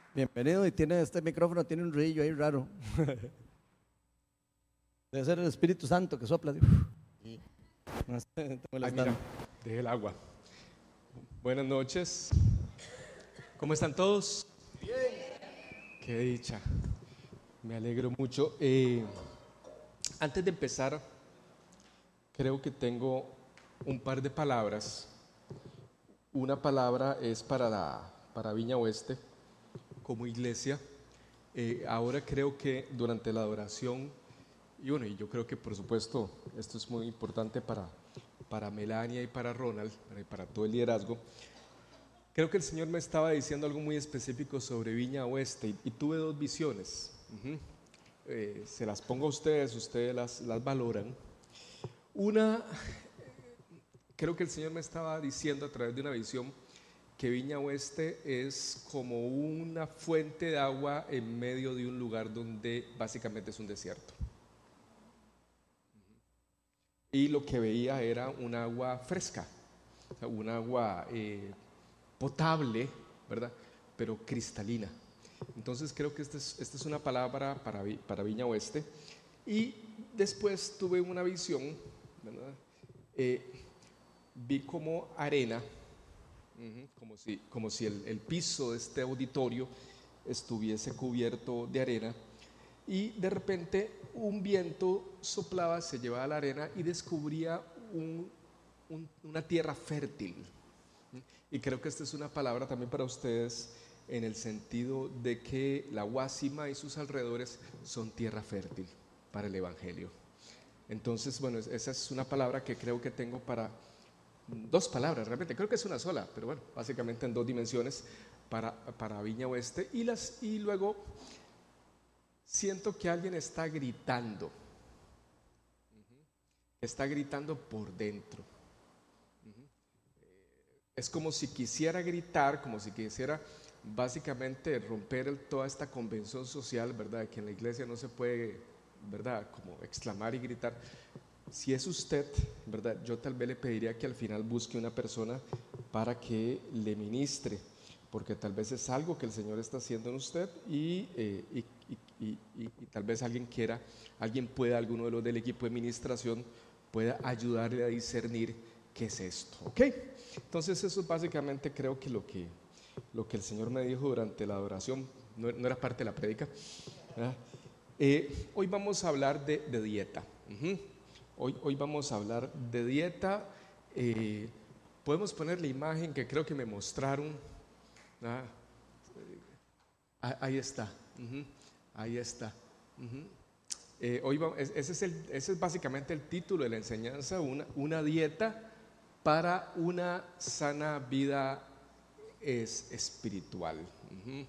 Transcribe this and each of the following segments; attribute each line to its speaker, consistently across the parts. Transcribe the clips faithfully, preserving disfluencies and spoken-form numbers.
Speaker 1: Bienvenido, y tiene este micrófono, tiene un ruido ahí raro. Debe ser el Espíritu Santo que sopla así. No sé, te
Speaker 2: Ay,
Speaker 1: molestando.
Speaker 2: mira, dejé el agua. Buenas noches. ¿Cómo están todos? Bien. Qué dicha. Me alegro mucho. Eh, antes de empezar, creo que tengo un par de palabras. Una palabra es para, la, para Viña Oeste, como iglesia. Eh, ahora creo que durante la adoración, y bueno, y yo creo que por supuesto esto es muy importante para, para Melania y para Ronald, y para todo el liderazgo. Creo que el Señor me estaba diciendo algo muy específico sobre Viña Oeste y, y tuve dos visiones. Uh-huh. Eh, se las pongo a ustedes, ustedes las, las valoran. Una, creo que el Señor me estaba diciendo a través de una visión que Viña Oeste es como una fuente de agua en medio de un lugar donde básicamente es un desierto. Y lo que veía era un agua fresca, o sea, un agua eh, potable, ¿verdad? Pero cristalina. Entonces creo que esta es, esta es una palabra para, para Viña Oeste. Y después tuve una visión, ¿verdad? Eh, vi como arena, uh-huh, como si, como si el, el piso de este auditorio estuviese cubierto de arena, y de repente un viento soplaba, se llevaba la arena y descubría un, un, una tierra fértil. Y creo que esta es una palabra también para ustedes, en el sentido de que la Guásima y sus alrededores son tierra fértil para el Evangelio. Entonces, bueno, esa es una palabra que creo que tengo para, dos palabras realmente, creo que es una sola, pero bueno, básicamente en dos dimensiones para, para Viña Oeste. Y, las, y luego siento que alguien está gritando, uh-huh, está gritando por dentro. Es como si quisiera gritar, como si quisiera básicamente romper el, toda esta convención social, ¿verdad? Que en la iglesia no se puede, ¿verdad? Como exclamar y gritar. Si es usted, ¿verdad? Yo tal vez le pediría que al final busque una persona para que le ministre, porque tal vez es algo que el Señor está haciendo en usted y, eh, y, y, y, y, y tal vez alguien quiera, alguien pueda, alguno de los del equipo de ministración pueda ayudarle a discernir qué es esto, ¿ok? Entonces eso es básicamente creo que lo que, lo que el Señor me dijo durante la adoración, no, no era parte de la prédica. Eh, hoy vamos a hablar de, de dieta. Uh-huh. Hoy, hoy vamos a hablar de dieta. Eh, podemos poner la imagen que creo que me mostraron. Ah, ahí está. Uh-huh. Ahí está. Uh-huh. Eh, hoy va, ese, es el, ese es básicamente el título de la enseñanza, una, una dieta para una sana vida es espiritual. Uh-huh.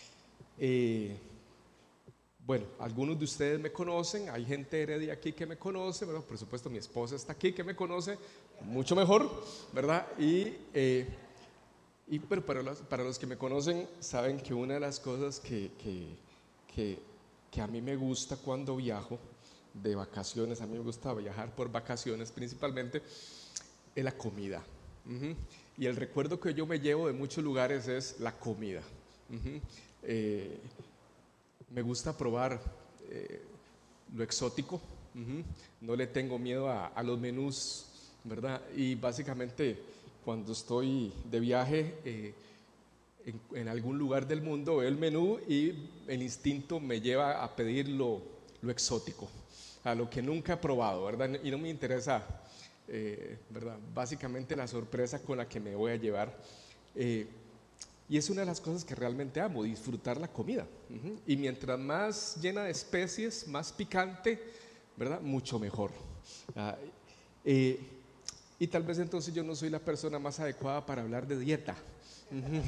Speaker 2: Eh, bueno, algunos de ustedes me conocen, hay gente de Heredia aquí que me conoce, ¿verdad? Por supuesto mi esposa está aquí que me conoce mucho mejor, ¿verdad? Y, eh, y pero para los, para los que me conocen saben que una de las cosas que, que, que, que a mí me gusta cuando viajo de vacaciones, a mí me gusta viajar por vacaciones principalmente, es la comida. Uh-huh. Y el recuerdo que yo me llevo de muchos lugares es la comida. Uh-huh. Eh, me gusta probar eh, lo exótico. Uh-huh. No le tengo miedo a, a los menús, ¿verdad? Y básicamente cuando estoy de viaje eh, en, en algún lugar del mundo veo el menú y el instinto me lleva a pedir lo, lo exótico, a lo que nunca he probado, ¿verdad? Y no me interesa Eh, ¿verdad? Básicamente la sorpresa con la que me voy a llevar. Eh, y es una de las cosas que realmente amo, disfrutar la comida. Uh-huh. Y mientras más llena de especies, más picante, ¿verdad? Mucho mejor. Uh, eh, y tal vez entonces yo no soy la persona más adecuada para hablar de dieta. Uh-huh.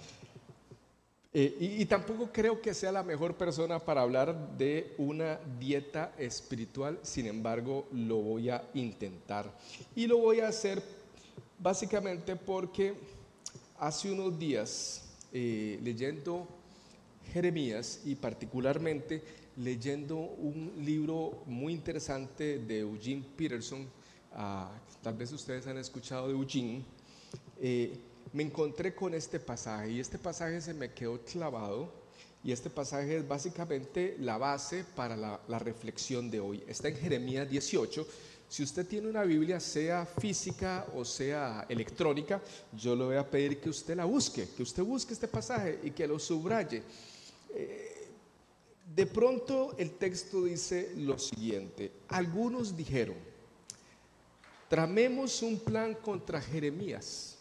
Speaker 2: Eh, y, y tampoco creo que sea la mejor persona para hablar de una dieta espiritual, sin embargo lo voy a intentar. Y lo voy a hacer básicamente porque hace unos días, eh, leyendo Jeremías y particularmente leyendo un libro muy interesante de Eugene Peterson, uh, tal vez ustedes han escuchado de Eugene, eh, me encontré con este pasaje y este pasaje se me quedó clavado y este pasaje es básicamente la base para la, la reflexión de hoy. Está en Jeremías dieciocho. Si usted tiene una Biblia, sea física o sea electrónica, yo le voy a pedir que usted la busque, que usted busque este pasaje y que lo subraye. Eh, de pronto el texto dice lo siguiente: algunos dijeron, tramemos un plan contra Jeremías,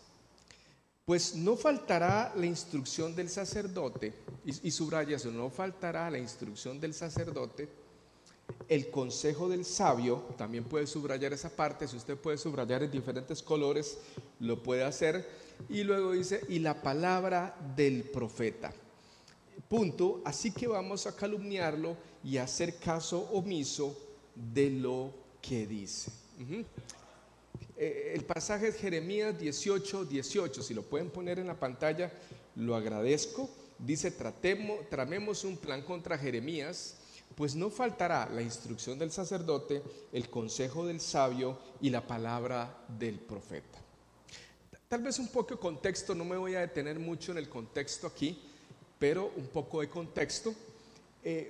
Speaker 2: pues no faltará la instrucción del sacerdote, y, y subraya eso, no faltará la instrucción del sacerdote, el consejo del sabio. También puede subrayar esa parte, si usted puede subrayar en diferentes colores, lo puede hacer. Y luego dice, y la palabra del profeta. Punto. Así que vamos a calumniarlo y a hacer caso omiso de lo que dice. Uh-huh. eh, el pasaje es Jeremías dieciocho, dieciocho. Si lo pueden poner en la pantalla, lo agradezco. Dice, tratemos, tramemos un plan contra Jeremías, pues no faltará la instrucción del sacerdote, el consejo del sabio y la palabra del profeta. Tal vez un poco de contexto, no me voy a detener mucho en el contexto aquí, pero un poco de contexto. Eh,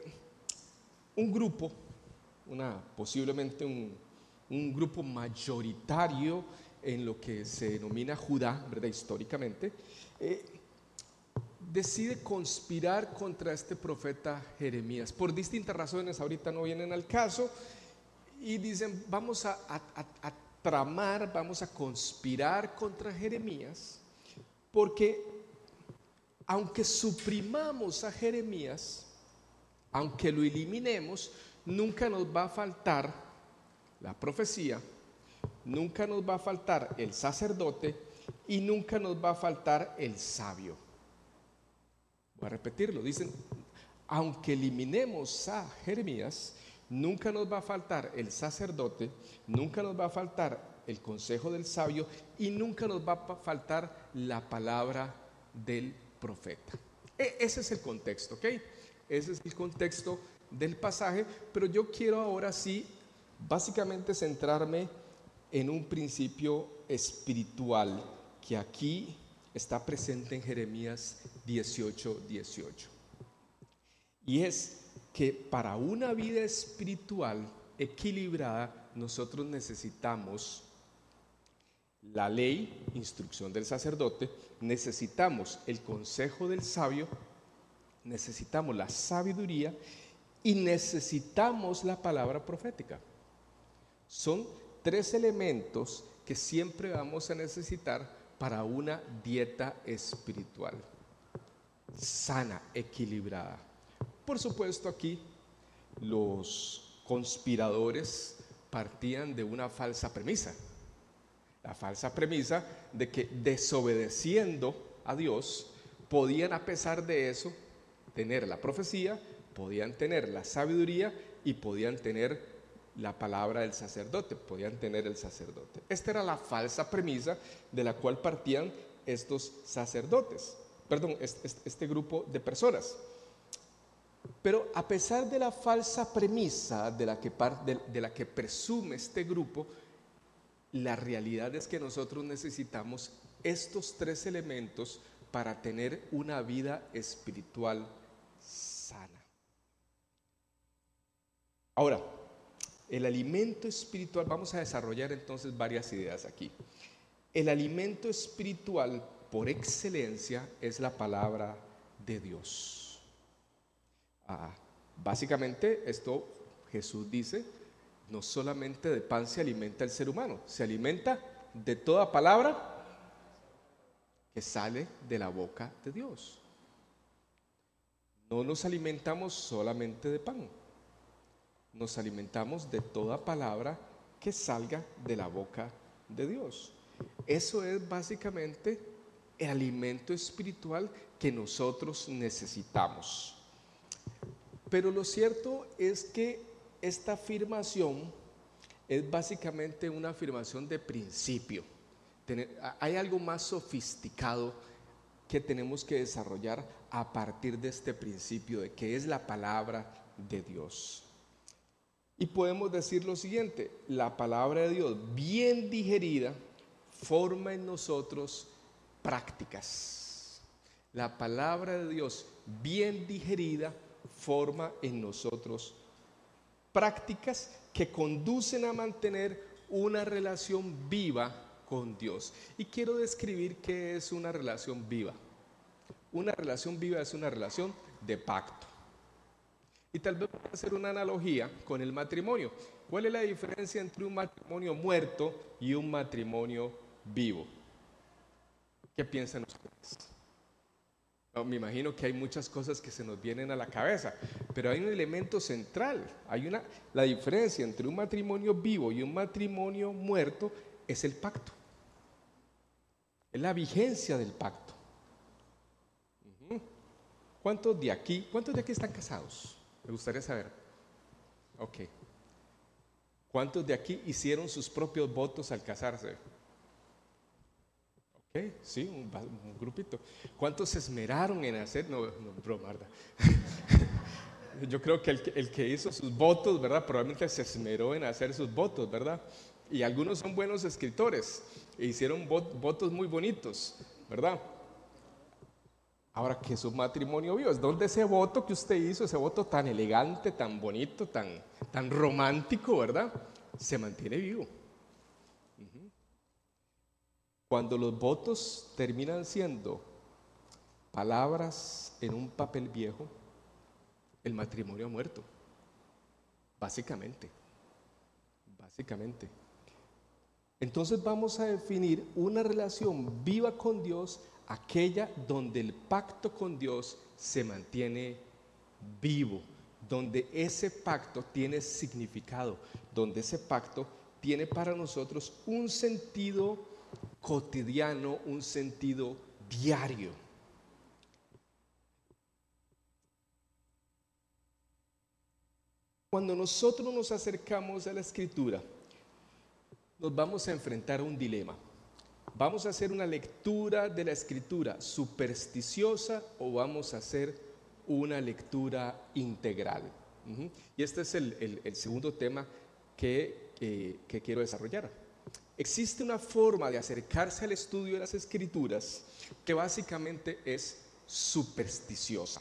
Speaker 2: un grupo, una, posiblemente un, un grupo mayoritario en lo que se denomina Judá, ¿verdad? Históricamente, eh, decide conspirar contra este profeta Jeremías por distintas razones, ahorita no vienen al caso, y dicen vamos a, a, a, a tramar, vamos a conspirar contra Jeremías, porque aunque suprimamos a Jeremías, aunque lo eliminemos, nunca nos va a faltar la profecía, nunca nos va a faltar el sacerdote y nunca nos va a faltar el sabio. Voy a repetirlo, dicen, aunque eliminemos a Jeremías, nunca nos va a faltar el sacerdote, nunca nos va a faltar el consejo del sabio y nunca nos va a faltar la palabra del profeta. E- ese es el contexto, ¿ok? Ese es el contexto del pasaje, pero yo quiero ahora sí, básicamente centrarme en un principio espiritual que aquí está presente en Jeremías dieciocho, dieciocho. Y es que para una vida espiritual equilibrada, nosotros necesitamos la ley, instrucción del sacerdote, necesitamos el consejo del sabio, necesitamos la sabiduría y necesitamos la palabra profética. Son tres elementos que siempre vamos a necesitar para una dieta espiritual sana, equilibrada. Por supuesto, aquí los conspiradores partían de una falsa premisa, la falsa premisa de que desobedeciendo a Dios podían, a pesar de eso, tener la profecía, podían tener la sabiduría y podían tener la palabra del sacerdote, podían tener el sacerdote. Esta era la falsa premisa de la cual partían estos sacerdotes, perdón, este, este grupo de personas. Pero a pesar de la falsa premisa de la que, de, de la que presume este grupo, la realidad es que nosotros necesitamos estos tres elementos para tener una vida espiritual sana. Ahora, el alimento espiritual, vamos a desarrollar entonces varias ideas aquí. El alimento espiritual por excelencia es la palabra de Dios. Ah, básicamente esto Jesús dice, no solamente de pan se alimenta el ser humano, se alimenta de toda palabra que sale de la boca de Dios. No nos alimentamos solamente de pan. Nos alimentamos de toda palabra que salga de la boca de Dios. Eso es básicamente el alimento espiritual que nosotros necesitamos. Pero lo cierto es que esta afirmación es básicamente una afirmación de principio. Hay algo más sofisticado que tenemos que desarrollar a partir de este principio de que es la palabra de Dios. Y podemos decir lo siguiente: la palabra de Dios bien digerida forma en nosotros prácticas. La palabra de Dios, bien digerida, forma en nosotros prácticas que conducen a mantener una relación viva con Dios. Y quiero describir qué es una relación viva. Una relación viva es una relación de pacto. Y tal vez voy a hacer una analogía con el matrimonio. ¿Cuál es la diferencia entre un matrimonio muerto y un matrimonio vivo? ¿Qué piensan ustedes? No, me imagino que hay muchas cosas que se nos vienen a la cabeza, pero hay un elemento central. Hay una, la diferencia entre un matrimonio vivo y un matrimonio muerto es el pacto. Es la vigencia del pacto. Uh-huh. ¿Cuántos de aquí, cuántos de aquí están casados? Me gustaría saber. Ok. ¿Cuántos de aquí hicieron sus propios votos al casarse? Ok, sí, un, un grupito. ¿Cuántos se esmeraron en hacer? No, no, broma, ¿verdad? Yo creo que el, el que hizo sus votos, ¿verdad? Probablemente se esmeró en hacer sus votos, ¿verdad? Y algunos son buenos escritores e hicieron vot, votos muy bonitos, ¿verdad? Ahora, ¿qué es un matrimonio vivo? Es donde ese voto que usted hizo, ese voto tan elegante, tan bonito, tan, tan romántico, ¿verdad? Se mantiene vivo. Uh-huh. Cuando los votos terminan siendo palabras en un papel viejo, el matrimonio ha muerto. Básicamente. Básicamente. Entonces vamos a definir una relación viva con Dios, aquella donde el pacto con Dios se mantiene vivo, donde ese pacto tiene significado, donde ese pacto tiene para nosotros un sentido cotidiano, un sentido diario. Cuando nosotros nos acercamos a la Escritura, nos vamos a enfrentar a un dilema. ¿Vamos a hacer una lectura de la Escritura supersticiosa o vamos a hacer una lectura integral? Uh-huh. Y este es el, el, el segundo tema que, eh, que quiero desarrollar. Existe una forma de acercarse al estudio de las Escrituras que básicamente es supersticiosa.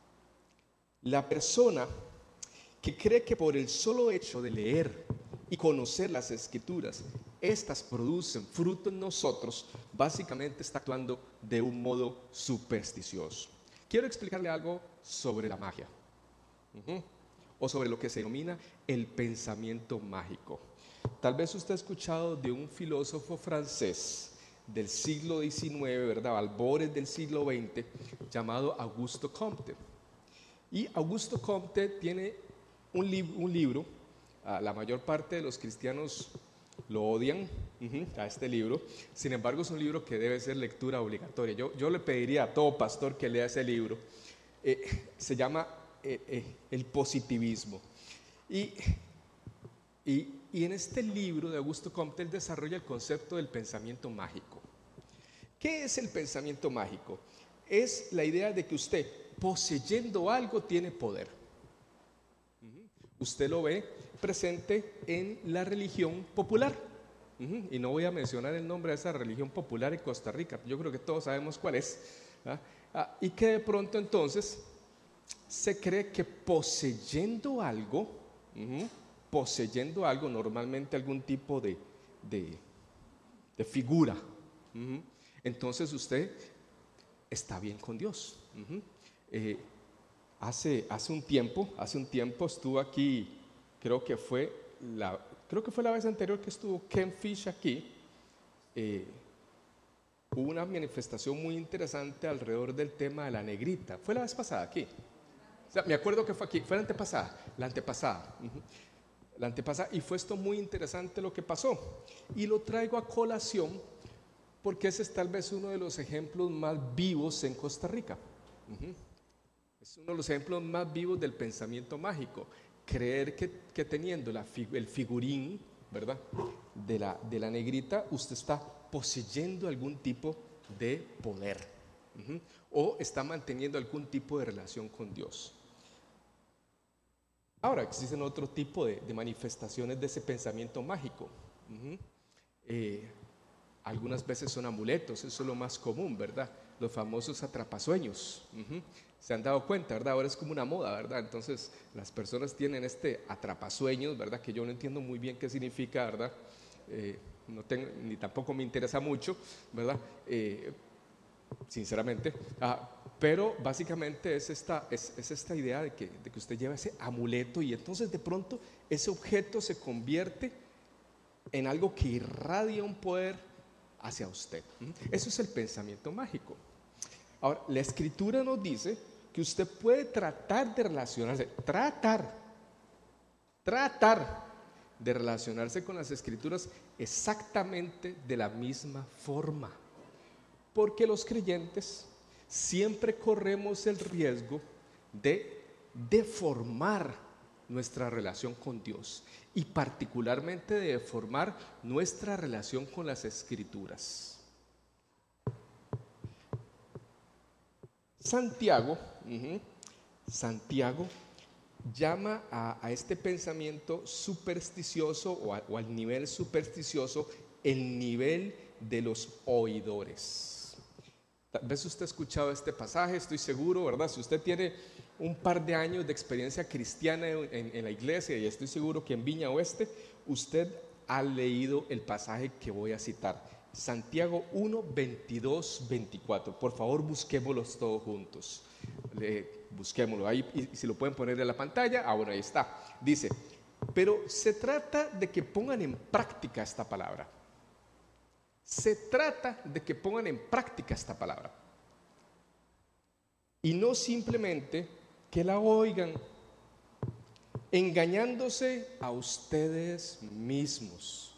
Speaker 2: La persona que cree que por el solo hecho de leer y conocer las Escrituras, estas producen fruto en nosotros, básicamente está actuando de un modo supersticioso. Quiero explicarle algo sobre la magia, uh-huh, o sobre lo que se denomina el pensamiento mágico. Tal vez usted ha escuchado de un filósofo francés del siglo diecinueve, ¿verdad?, albores del siglo veinte, llamado Auguste Comte. Y Auguste Comte tiene un, li- un libro, uh, la mayor parte de los cristianos lo odian uh-huh, a este libro. Sin embargo, es un libro que debe ser lectura obligatoria. Yo, yo le pediría a todo pastor que lea ese libro. Eh, se llama eh, eh, El positivismo. Y, y, y en este libro de Auguste Comte, él desarrolla el concepto del pensamiento mágico. ¿Qué es el pensamiento mágico? Es la idea de que usted, poseyendo algo, tiene poder. Uh-huh. Usted lo ve presente en la religión popular. Uh-huh. Y no voy a mencionar el nombre de esa religión popular en Costa Rica. Yo creo que todos sabemos cuál es. ¿Ah? Ah, y que de pronto entonces se cree que poseyendo algo, uh-huh, poseyendo algo, normalmente algún tipo de, de, de figura, uh-huh, entonces usted está bien con Dios. Uh-huh. Eh, hace, hace un tiempo, hace un tiempo estuvo aquí, creo que fue la, creo que fue la vez anterior que estuvo Ken Fish aquí. Eh, hubo una manifestación muy interesante alrededor del tema de la negrita. Fue la vez pasada aquí. O sea, me acuerdo que fue aquí, fue la antepasada, la antepasada. Uh-huh. La antepasada, y fue esto muy interesante lo que pasó. Y lo traigo a colación porque ese es tal vez uno de los ejemplos más vivos en Costa Rica. Uh-huh. Es uno de los ejemplos más vivos del pensamiento mágico. Creer que, que teniendo la, el figurín, ¿verdad?, de la, de la negrita, usted está poseyendo algún tipo de poder, uh-huh, o está manteniendo algún tipo de relación con Dios. Ahora, existen otro tipo de, de manifestaciones de ese pensamiento mágico. Uh-huh. Eh, algunas veces son amuletos, eso es lo más común, ¿verdad? los famosos atrapasueños. Uh-huh. Se han dado cuenta, ¿verdad? Ahora es como una moda, ¿verdad? Entonces las personas tienen este atrapasueños, ¿verdad? Que yo no entiendo muy bien qué significa, ¿verdad? Eh, no tengo, ni tampoco me interesa mucho, ¿verdad? Eh, sinceramente, ah, pero básicamente es esta, es, es esta idea de que, de que usted lleva ese amuleto y entonces de pronto ese objeto se convierte en algo que irradia un poder hacia usted. Eso es el pensamiento mágico. Ahora, la Escritura nos dice que usted puede tratar de relacionarse, tratar, tratar de relacionarse con las Escrituras exactamente de la misma forma. Porque los creyentes siempre corremos el riesgo de deformar nuestra relación con Dios y particularmente de deformar nuestra relación con las Escrituras. Santiago, uh-huh, Santiago llama a, a este pensamiento supersticioso o, a, o al nivel supersticioso el nivel de los oidores. Tal vez usted ha escuchado este pasaje, estoy seguro, ¿verdad? Si usted tiene un par de años de experiencia cristiana en, en la iglesia, y estoy seguro que en Viña Oeste, usted ha leído el pasaje que voy a citar. Santiago uno, veintidós, veinticuatro. Por favor, busquémoslos todos juntos. Le, busquémoslo ahí, y si lo pueden poner en la pantalla, ah, bueno, ahí está. Dice, pero se trata de que pongan en práctica esta palabra. Se trata de que pongan en práctica esta palabra. Y no simplemente que la oigan, engañándose a ustedes mismos.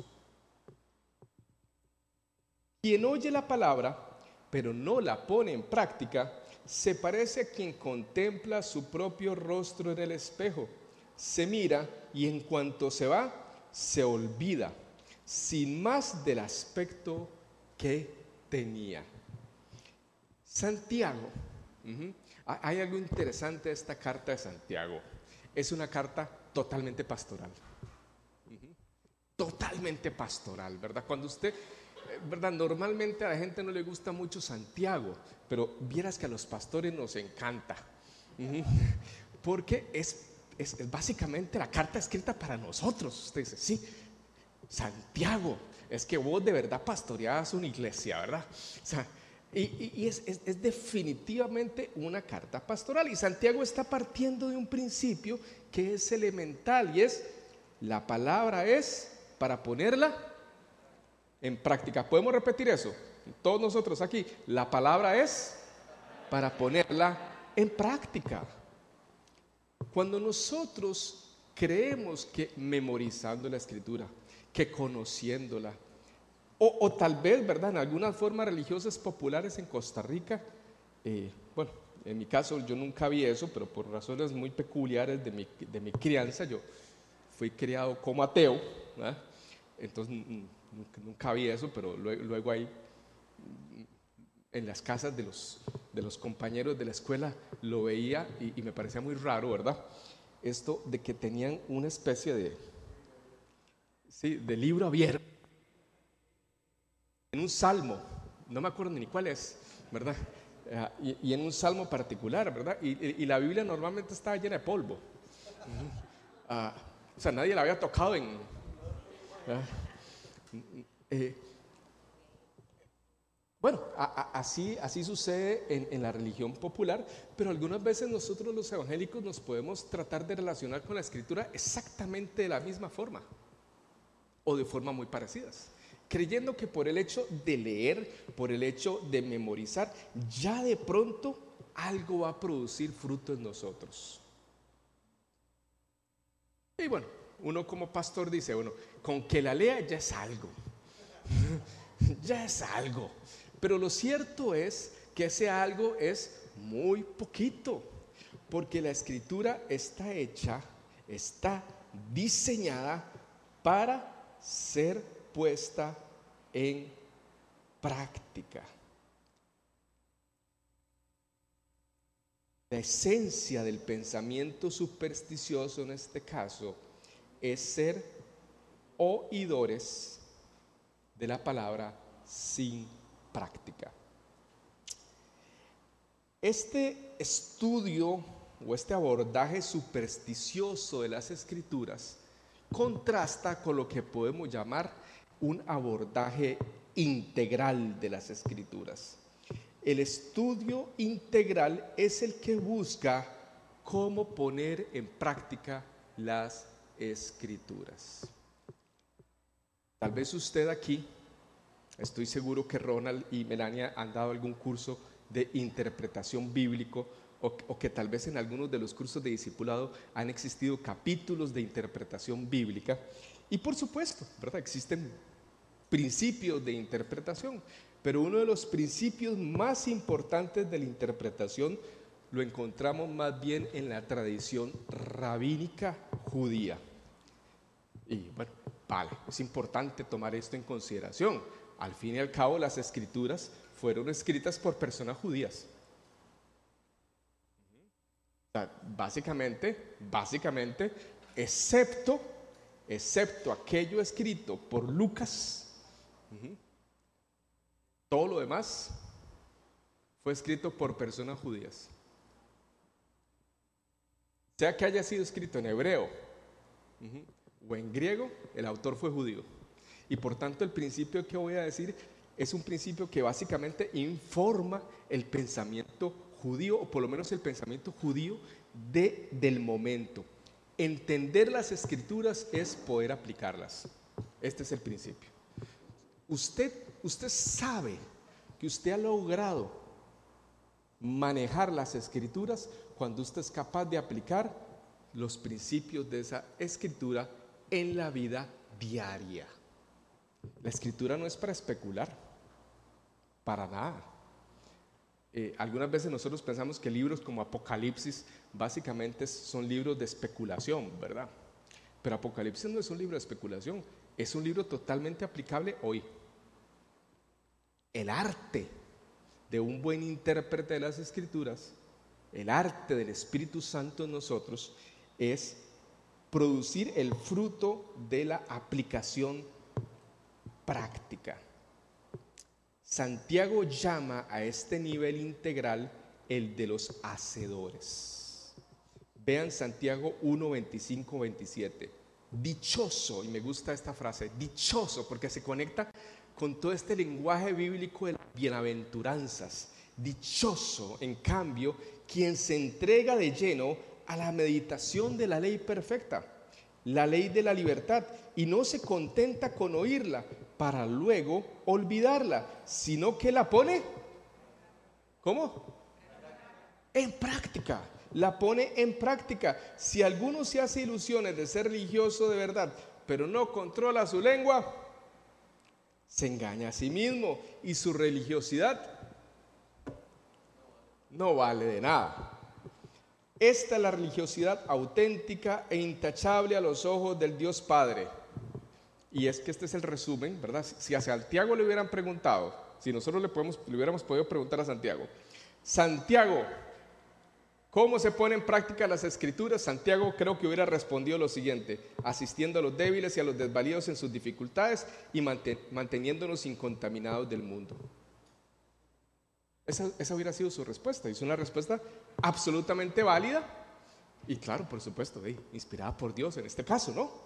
Speaker 2: Quien oye la palabra, pero no la pone en práctica, se parece a quien contempla su propio rostro en el espejo. Se mira y en cuanto se va, se olvida, sin más del aspecto que tenía. Santiago, uh-huh. Hay algo interesante de esta carta de Santiago. Es una carta totalmente pastoral. Uh-huh. Totalmente pastoral, ¿verdad? Cuando usted... ¿verdad? Normalmente a la gente no le gusta mucho Santiago, pero vieras que a los pastores nos encanta, uh-huh, porque es, es, es básicamente la carta escrita para nosotros. Usted dice, sí, Santiago, es que vos de verdad pastoreabas una iglesia, ¿verdad? O sea, y, y, y es, es, es definitivamente una carta pastoral, y Santiago está partiendo de un principio que es elemental, y es, la palabra es para ponerla en práctica. ¿Podemos repetir eso? Todos nosotros aquí, la palabra es para ponerla en práctica. Cuando nosotros creemos que memorizando la Escritura, que conociéndola, o, o tal vez, ¿verdad?, en algunas formas religiosas populares en Costa Rica, eh, bueno, en mi caso yo nunca vi eso, pero por razones muy peculiares de mi, de mi crianza, yo fui criado como ateo, ¿verdad? Entonces nunca, nunca vi eso, pero luego, luego ahí en las casas de los, de los compañeros de la escuela lo veía y, y me parecía muy raro, ¿verdad? Esto de que tenían una especie de, sí, de libro abierto en un salmo, no me acuerdo ni cuál es, ¿verdad? Uh, y, y en un salmo particular, ¿verdad? Y, y, y la Biblia normalmente estaba llena de polvo. Uh, uh, o sea, nadie la había tocado en... Uh, eh, bueno, a, a, así, así sucede en, en la religión popular, pero algunas veces nosotros los evangélicos nos podemos tratar de relacionar con la Escritura exactamente de la misma forma o de forma muy parecidas, creyendo que por el hecho de leer, por el hecho de memorizar, ya de pronto algo va a producir fruto en nosotros. Y bueno, uno como pastor dice, bueno, con que la lea ya es algo, ya es algo. Pero lo cierto es que ese algo es muy poquito, porque la Escritura está hecha, está diseñada para ser puesta en práctica. La esencia del pensamiento supersticioso en este caso es ser oidores de la palabra sin práctica. Este estudio o este abordaje supersticioso de las Escrituras contrasta con lo que podemos llamar un abordaje integral de las Escrituras. El estudio integral es el que busca cómo poner en práctica las Escrituras. Tal vez usted aquí, estoy seguro que Ronald y Melania han dado algún curso de interpretación bíblico, o, o que tal vez en algunos de los cursos de discipulado han existido capítulos de interpretación bíblica. Y por supuesto, ¿verdad?, existen principios de interpretación, pero uno de los principios más importantes de la interpretación lo encontramos más bien en la tradición rabínica judía. Y bueno, vale, es importante tomar esto en consideración. Al fin y al cabo, las Escrituras fueron escritas por personas judías. O sea, básicamente, básicamente, excepto, excepto aquello escrito por Lucas, uh-huh, todo lo demás fue escrito por personas judías. Sea que haya sido escrito en hebreo, uh-huh, o en griego, el autor fue judío. Y por tanto, el principio que voy a decir es un principio que básicamente informa el pensamiento judío, o por lo menos el pensamiento judío de, del momento. Entender las Escrituras es poder aplicarlas. Este es el principio. Usted, usted sabe que usted ha logrado manejar las Escrituras cuando usted es capaz de aplicar los principios de esa Escritura en la vida diaria. La Escritura no es para especular, para nada. Eh, algunas veces nosotros pensamos que libros como Apocalipsis básicamente son libros de especulación, ¿verdad? Pero Apocalipsis no es un libro de especulación, es un libro totalmente aplicable hoy. El arte de un buen intérprete de las Escrituras, el arte del Espíritu Santo en nosotros, es producir el fruto de la aplicación práctica. Santiago llama a este nivel integral el de los hacedores. Vean Santiago uno, veinticinco, veintisiete. Dichoso, y me gusta esta frase, dichoso, porque se conecta con todo este lenguaje bíblico de las bienaventuranzas. Dichoso, en cambio, quien se entrega de lleno a la meditación de la ley perfecta, la ley de la libertad, y no se contenta con oírla para luego olvidarla, sino que la pone, ¿cómo? En práctica, la pone en práctica. Si alguno se hace ilusiones de ser religioso de verdad, pero no controla su lengua, se engaña a sí mismo y su religiosidad no vale de nada. Esta es la religiosidad auténtica e intachable a los ojos del Dios Padre. Y es que este es el resumen, ¿verdad? Si a Santiago le hubieran preguntado, si nosotros le, podemos, le hubiéramos podido preguntar a Santiago, Santiago, ¿cómo se pone en práctica las Escrituras? Santiago creo que hubiera respondido lo siguiente: asistiendo a los débiles y a los desvalidos en sus dificultades y manteniéndonos incontaminados del mundo. Esa, esa hubiera sido su respuesta, y es una respuesta absolutamente válida y claro, por supuesto, hey, inspirada por Dios en este caso, ¿no?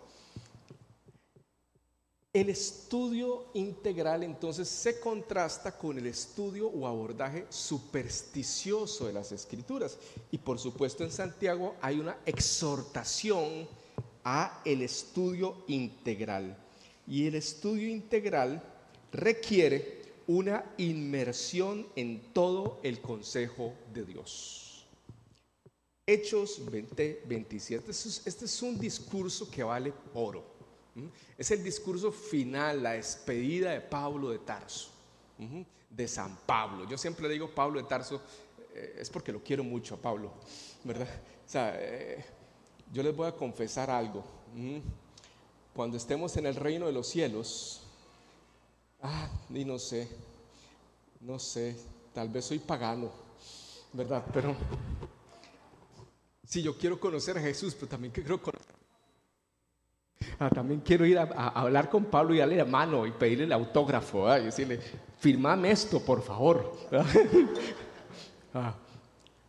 Speaker 2: El estudio integral entonces se contrasta con el estudio o abordaje supersticioso de las Escrituras, y por supuesto en Santiago hay una exhortación a el estudio integral, y el estudio integral requiere una inmersión en todo el consejo de Dios. Hechos veinte, veintisiete, este es un discurso que vale oro. Es el discurso final, la despedida de Pablo de Tarso, de San Pablo. Yo siempre le digo Pablo de Tarso, eh, es porque lo quiero mucho a Pablo, ¿verdad? O sea, eh, yo les voy a confesar algo. Cuando estemos en el reino de los cielos, ah, y no sé, no sé, tal vez soy pagano, ¿verdad? Pero sí, yo quiero conocer a Jesús, pero también quiero conocer. Ah, también quiero ir a, a hablar con Pablo y darle la mano y pedirle el autógrafo, ¿verdad? Y decirle, firmame esto, por favor. Ah,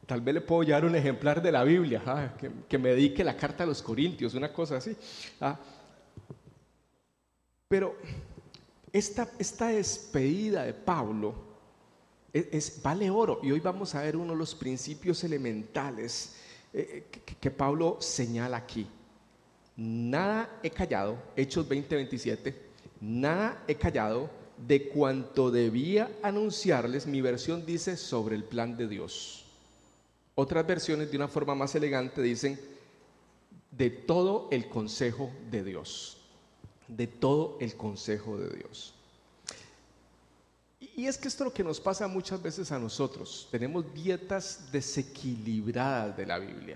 Speaker 2: tal vez le puedo llevar un ejemplar de la Biblia, ah, que, que me dedique la carta a los Corintios, una cosa así. Ah. Pero esta, esta despedida de Pablo es, es, vale oro, y hoy vamos a ver uno de los principios elementales eh, que, que Pablo señala aquí. Nada he callado, Hechos veinte veintisiete, nada he callado de cuanto debía anunciarles. Mi versión dice sobre el plan de Dios. Otras versiones de una forma más elegante dicen de todo el consejo de Dios, de todo el consejo de Dios. Y es que esto es lo que nos pasa muchas veces a nosotros. Tenemos dietas desequilibradas de la Biblia.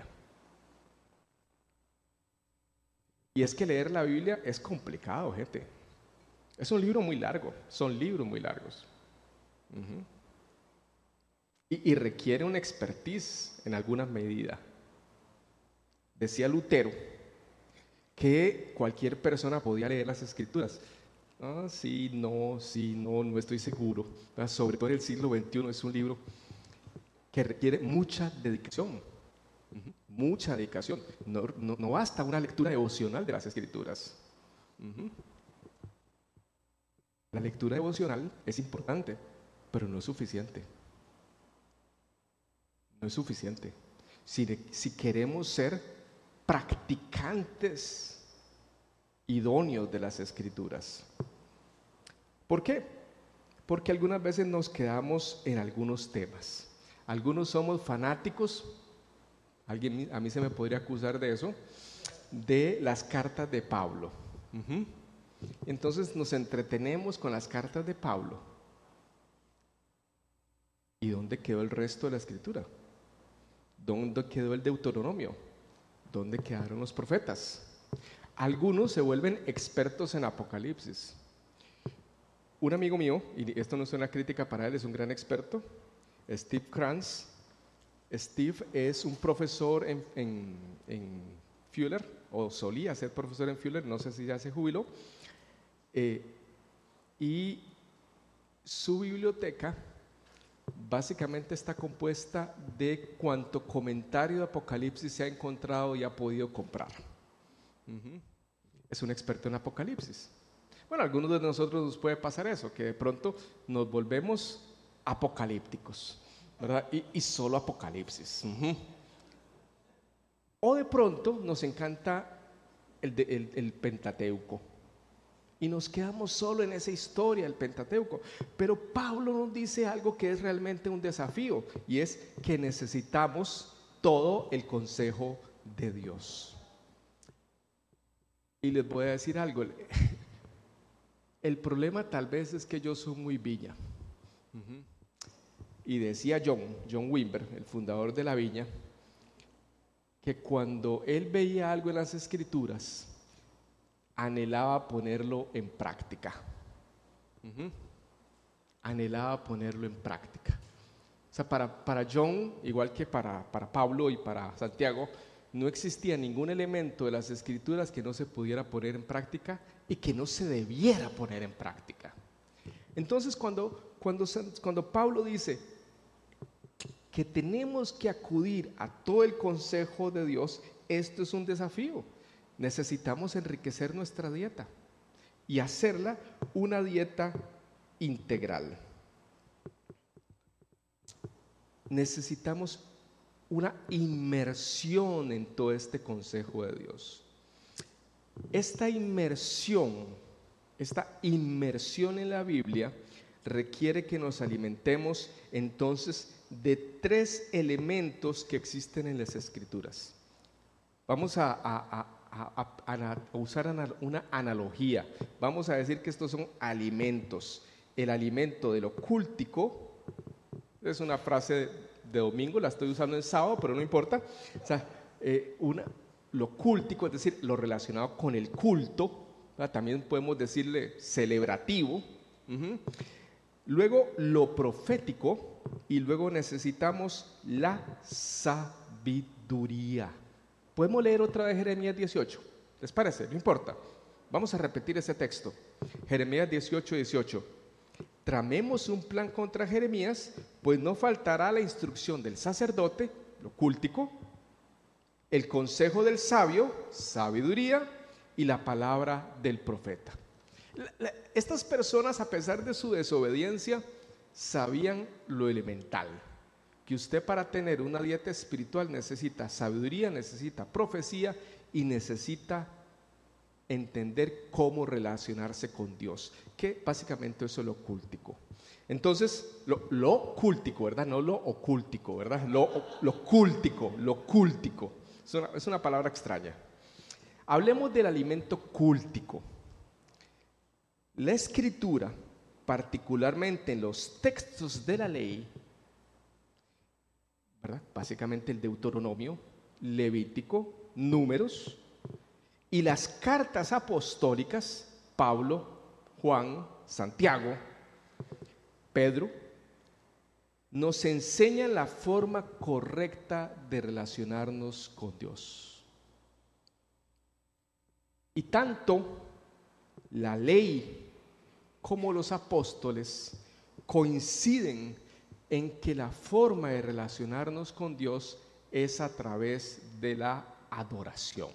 Speaker 2: Y es que leer la Biblia es complicado, gente. Es un libro muy largo, son libros muy largos. Uh-huh. y, y requiere una expertise en alguna medida. Decía Lutero que cualquier persona podía leer las Escrituras. Ah, sí, no, sí, no, no estoy seguro. Ah, sobre todo en el siglo veintiuno es un libro que requiere mucha dedicación. Uh-huh. Mucha dedicación. No, no, no basta una lectura devocional de las Escrituras. Uh-huh. La lectura devocional es importante, pero no es suficiente. No es suficiente. Si, si queremos ser practicantes idóneos de las Escrituras. ¿Por qué? Porque algunas veces nos quedamos en algunos temas. Algunos somos fanáticos, alguien a mí se me podría acusar de eso, de las cartas de Pablo. Uh-huh. Entonces nos entretenemos con las cartas de Pablo. ¿Y dónde quedó el resto de la Escritura? ¿Dónde quedó el Deuteronomio? ¿Dónde quedaron los profetas? Algunos se vuelven expertos en Apocalipsis. Un amigo mío, y esto no es una crítica para él, es un gran experto, Steve Kranz. Steve es un profesor en, en, en Fuller, o solía ser profesor en Fuller, no sé si ya se jubiló, eh, y su biblioteca básicamente está compuesta de cuanto comentario de Apocalipsis se ha encontrado y ha podido comprar. Uh-huh. Es un experto en Apocalipsis. Bueno, a algunos de nosotros nos puede pasar eso, que de pronto nos volvemos apocalípticos, ¿verdad? Y, y solo Apocalipsis. Uh-huh. O de pronto nos encanta el, de, el, el Pentateuco y nos quedamos solo en esa historia, el Pentateuco. Pero Pablo nos dice algo que es realmente un desafío, y es que necesitamos todo el consejo de Dios. Y les voy a decir algo. El problema tal vez es que yo soy muy Viña. Uh-huh. Y decía John, John Wimber, el fundador de la Viña, que cuando él veía algo en las Escrituras, anhelaba ponerlo en práctica. Uh-huh. Anhelaba ponerlo en práctica. O sea, para, para John, igual que para, para Pablo y para Santiago, no existía ningún elemento de las Escrituras que no se pudiera poner en práctica y que no se debiera poner en práctica. Entonces, cuando, cuando, cuando Pablo dice que tenemos que acudir a todo el consejo de Dios, esto es un desafío. Necesitamos enriquecer nuestra dieta y hacerla una dieta integral. Necesitamos una inmersión en todo este consejo de Dios. Esta inmersión, esta inmersión en la Biblia requiere que nos alimentemos entonces de tres elementos que existen en las Escrituras. Vamos a, a, a A, a, a usar una analogía. Vamos a decir que estos son alimentos. El alimento de lo cultico, es una frase de, de domingo, la estoy usando en sábado, pero no importa. O sea, eh, una, lo cultico, es decir, lo relacionado con el culto, ¿verdad? También podemos decirle celebrativo. Uh-huh. Luego lo profético, y luego necesitamos la sabiduría. Podemos leer otra vez Jeremías dieciocho, ¿les parece? No importa, vamos a repetir ese texto. Jeremías dieciocho, dieciocho. Tramemos un plan contra Jeremías, pues no faltará la instrucción del sacerdote lo cúltico, el consejo del sabio, sabiduría, y la palabra del profeta. La, la, estas personas, a pesar de su desobediencia, sabían lo elemental, que usted para tener una dieta espiritual necesita sabiduría, necesita profecía y necesita entender cómo relacionarse con Dios, que básicamente eso es lo cúltico. Entonces, lo, lo cúltico, ¿verdad? No lo ocúltico, ¿verdad? Lo, lo cúltico, lo cúltico. Es una, es una palabra extraña. Hablemos del alimento cúltico. La Escritura, particularmente en los textos de la ley, ¿verdad? Básicamente el Deuteronomio, Levítico, Números, y las cartas apostólicas, Pablo, Juan, Santiago, Pedro, nos enseñan la forma correcta de relacionarnos con Dios. Y tanto la ley como los apóstoles coinciden en que la forma de relacionarnos con Dios es a través de la adoración.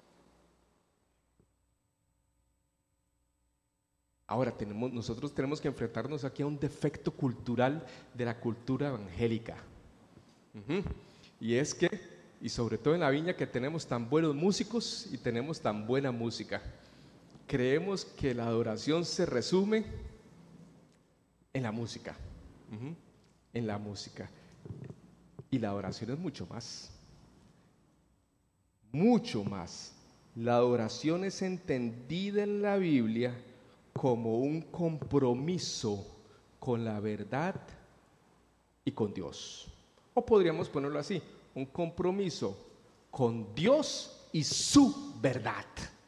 Speaker 2: Ahora tenemos, nosotros tenemos que enfrentarnos aquí a un defecto cultural de la cultura evangélica. Uh-huh. Y es que, y sobre todo en la Viña, que tenemos tan buenos músicos y tenemos tan buena música, creemos que la adoración se resume en la música. Uh-huh. En la música. Y la adoración es mucho más. Mucho más. La adoración es entendida en la Biblia como un compromiso con la verdad y con Dios. O podríamos ponerlo así, un compromiso con Dios y su verdad.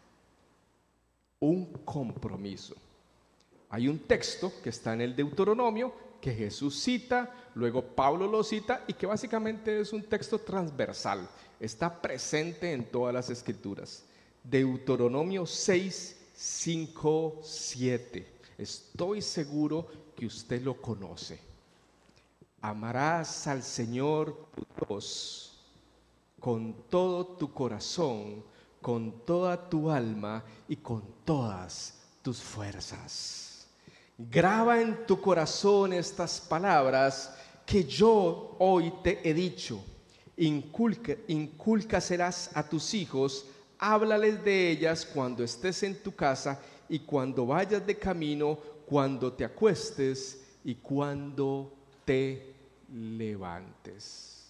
Speaker 2: Un compromiso. Hay un texto que está en el Deuteronomio que Jesús cita, luego Pablo lo cita y que básicamente es un texto transversal, está presente en todas las escrituras. Deuteronomio seis, cinco, siete. Estoy seguro que usted lo conoce. Amarás al Señor tu Dios con todo tu corazón, con toda tu alma y con todas tus fuerzas. Graba en tu corazón estas palabras que yo hoy te he dicho. Inculca, incúlcaselas a tus hijos, háblales de ellas cuando estés en tu casa y cuando vayas de camino, cuando te acuestes y cuando te levantes.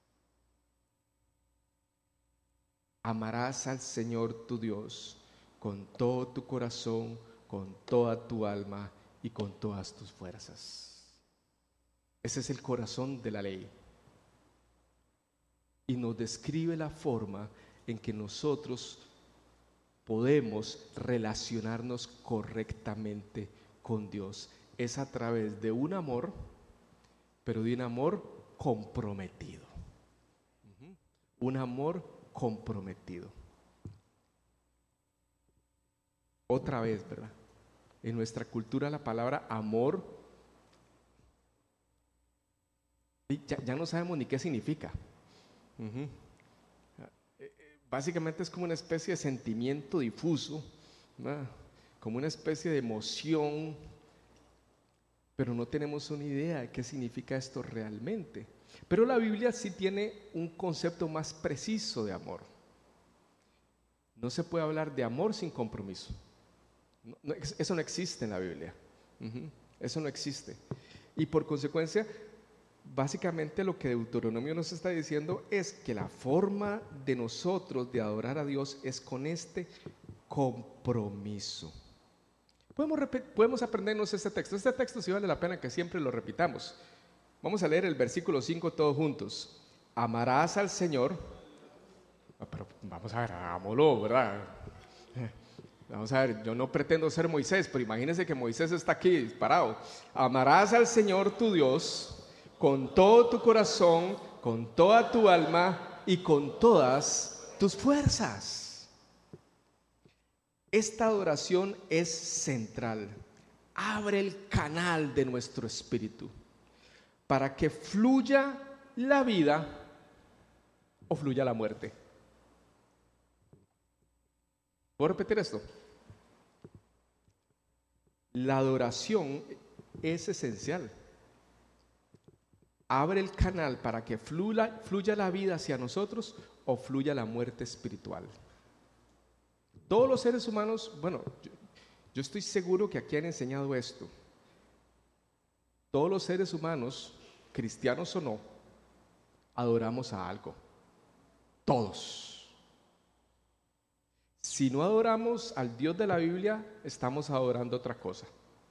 Speaker 2: Amarás al Señor tu Dios con todo tu corazón, con toda tu alma y con todas tus fuerzas. Ese es el corazón de la ley. Y nos describe la forma en que nosotros podemos relacionarnos correctamente con Dios. Es a través de un amor, pero de un amor comprometido. Uh-huh. Un amor comprometido. Otra vez, ¿verdad? En nuestra cultura la palabra amor ya, ya no sabemos ni qué significa. Uh-huh. Básicamente es como una especie de sentimiento difuso, ¿verdad? Como una especie de emoción, pero no tenemos una idea de qué significa esto realmente. Pero la Biblia sí tiene un concepto más preciso de amor. No se puede hablar de amor sin compromiso. No, no, eso no existe en la Biblia. Uh-huh. Eso no existe. Y por consecuencia, básicamente lo que Deuteronomio nos está diciendo es que la forma de nosotros de adorar a Dios es con este compromiso. Podemos, podemos aprendernos este texto. Este texto sí vale la pena que siempre lo repitamos. Vamos a leer el versículo cinco todos juntos. Amarás al Señor. Ah, pero vamos a ver, hagámoslo, ¿verdad? Vamos a ver, yo no pretendo ser Moisés, pero imagínense que Moisés está aquí parado. Amarás al Señor tu Dios con todo tu corazón, con toda tu alma y con todas tus fuerzas. Esta adoración es central. Abre el canal de nuestro espíritu para que fluya la vida o fluya la muerte. ¿Puedo repetir esto? La adoración es esencial. Abre el canal para que fluya, fluya la vida hacia nosotros o fluya la muerte espiritual. Todos los seres humanos, bueno, yo, yo estoy seguro que aquí han enseñado esto. Todos los seres humanos, cristianos o no, adoramos a algo. Todos. Si no adoramos al Dios de la Biblia, estamos adorando otra cosa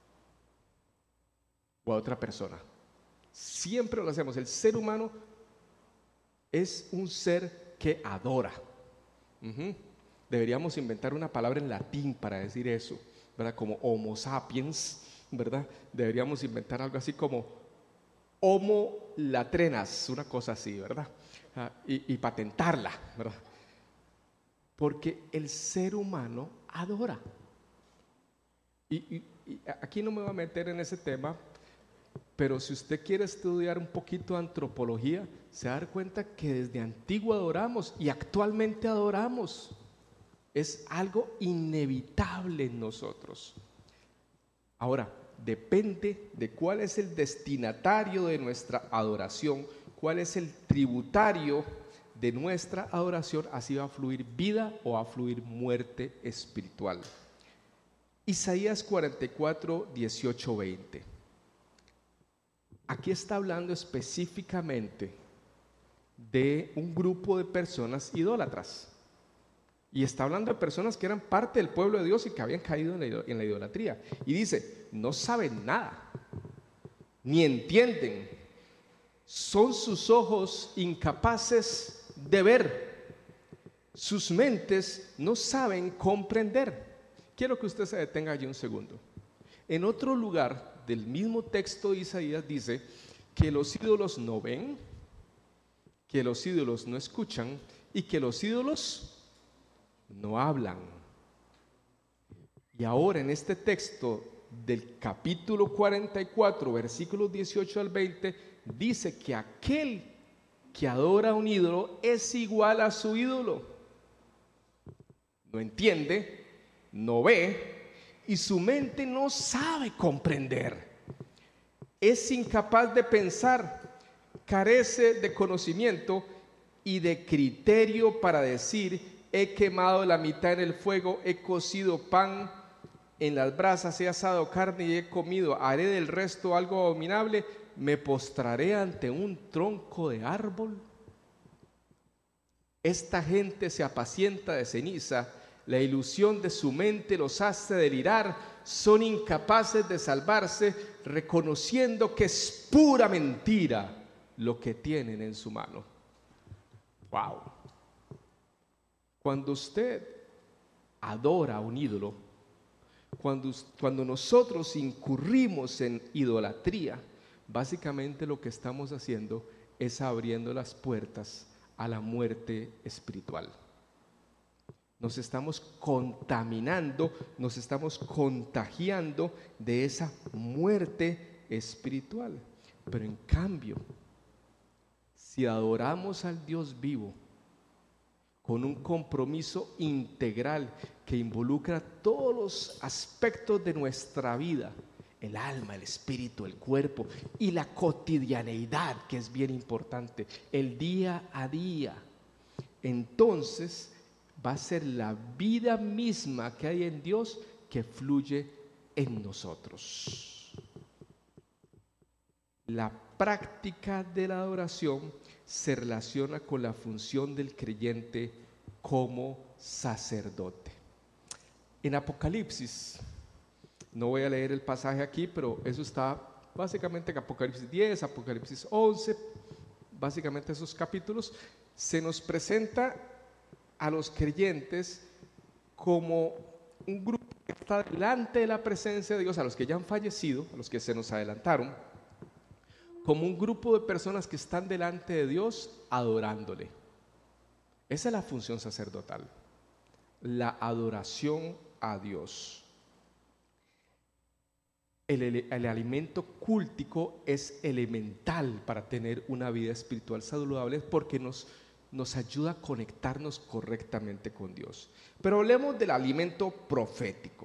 Speaker 2: o a otra persona. Siempre lo hacemos. El ser humano es un ser que adora. Uh-huh. Deberíamos inventar una palabra en latín para decir eso, ¿verdad? Como Homo sapiens, ¿verdad? Deberíamos inventar algo así como Homo latrenas, una cosa así, ¿verdad? Ah, y, y patentarla, ¿verdad? Porque el ser humano adora. Y, y, y aquí no me voy a meter en ese tema, pero si usted quiere estudiar un poquito de antropología, se va a dar cuenta que desde antiguo adoramos y actualmente adoramos. Es algo inevitable en nosotros. Ahora, depende de cuál es el destinatario de nuestra adoración, cuál es el tributario de nuestra adoración, así va a fluir vida o va a fluir muerte espiritual. Isaías cuarenta y cuatro, dieciocho, veinte. Aquí está hablando específicamente de un grupo de personas idólatras. Y está hablando de personas que eran parte del pueblo de Dios y que habían caído en la idolatría. Y dice, no saben nada, ni entienden. Son sus ojos incapaces de ver. Sus mentes no saben comprender. Quiero que usted se detenga allí un segundo. En otro lugar del mismo texto de Isaías dice que los ídolos no ven, que los ídolos no escuchan y que los ídolos no hablan. Y ahora en este texto del capítulo cuarenta y cuatro, versículos dieciocho al veinte, dice que aquel que adora a un ídolo es igual a su ídolo. No entiende, no ve y su mente no sabe comprender. Es incapaz de pensar, carece de conocimiento y de criterio para decir: he quemado la mitad en el fuego, he cocido pan en las brasas, he asado carne y he comido, haré del resto algo abominable, me postraré ante un tronco de árbol. Esta gente se apacienta de ceniza, la ilusión de su mente los hace delirar, son incapaces de salvarse, reconociendo que es pura mentira lo que tienen en su mano. Wow. Cuando usted adora a un ídolo, cuando, cuando nosotros incurrimos en idolatría, básicamente lo que estamos haciendo es abriendo las puertas a la muerte espiritual. Nos estamos contaminando, nos estamos contagiando de esa muerte espiritual. Pero en cambio, si adoramos al Dios vivo, con un compromiso integral que involucra todos los aspectos de nuestra vida, el alma, el espíritu, el cuerpo y la cotidianeidad, que es bien importante, el día a día, entonces va a ser la vida misma que hay en Dios que fluye en nosotros. La práctica de la adoración se relaciona con la función del creyente como sacerdote. En Apocalipsis, no voy a leer el pasaje aquí, pero eso está básicamente en Apocalipsis diez, Apocalipsis once, básicamente esos capítulos, se nos presenta a los creyentes como un grupo que está delante de la presencia de Dios, a los que ya han fallecido, a los que se nos adelantaron, como un grupo de personas que están delante de Dios adorándole. Esa es la función sacerdotal, la adoración a Dios. El, el, el alimento cúltico es elemental para tener una vida espiritual saludable porque nos nos ayuda a conectarnos correctamente con Dios. Pero hablemos del alimento profético.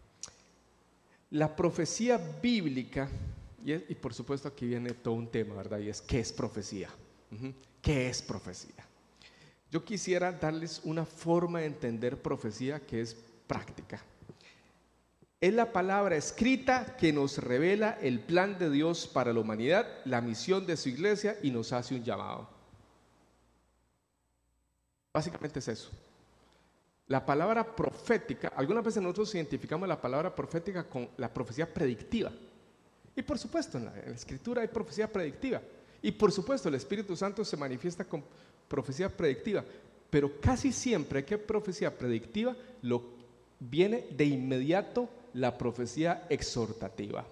Speaker 2: La profecía bíblica, y, es, y por supuesto aquí viene todo un tema, ¿verdad? Y es, ¿qué es profecía? Uh-huh. ¿Qué es profecía? Yo quisiera darles una forma de entender profecía que es práctica. Es la palabra escrita que nos revela el plan de Dios para la humanidad, la misión de su iglesia y nos hace un llamado. Básicamente es eso. La palabra profética, algunas veces nosotros identificamos la palabra profética con la profecía predictiva. Y por supuesto, en la, en la Escritura hay profecía predictiva. Y por supuesto, el Espíritu Santo se manifiesta con profecía predictiva. Pero casi siempre que hay profecía predictiva, lo, viene de inmediato la profecía exhortativa.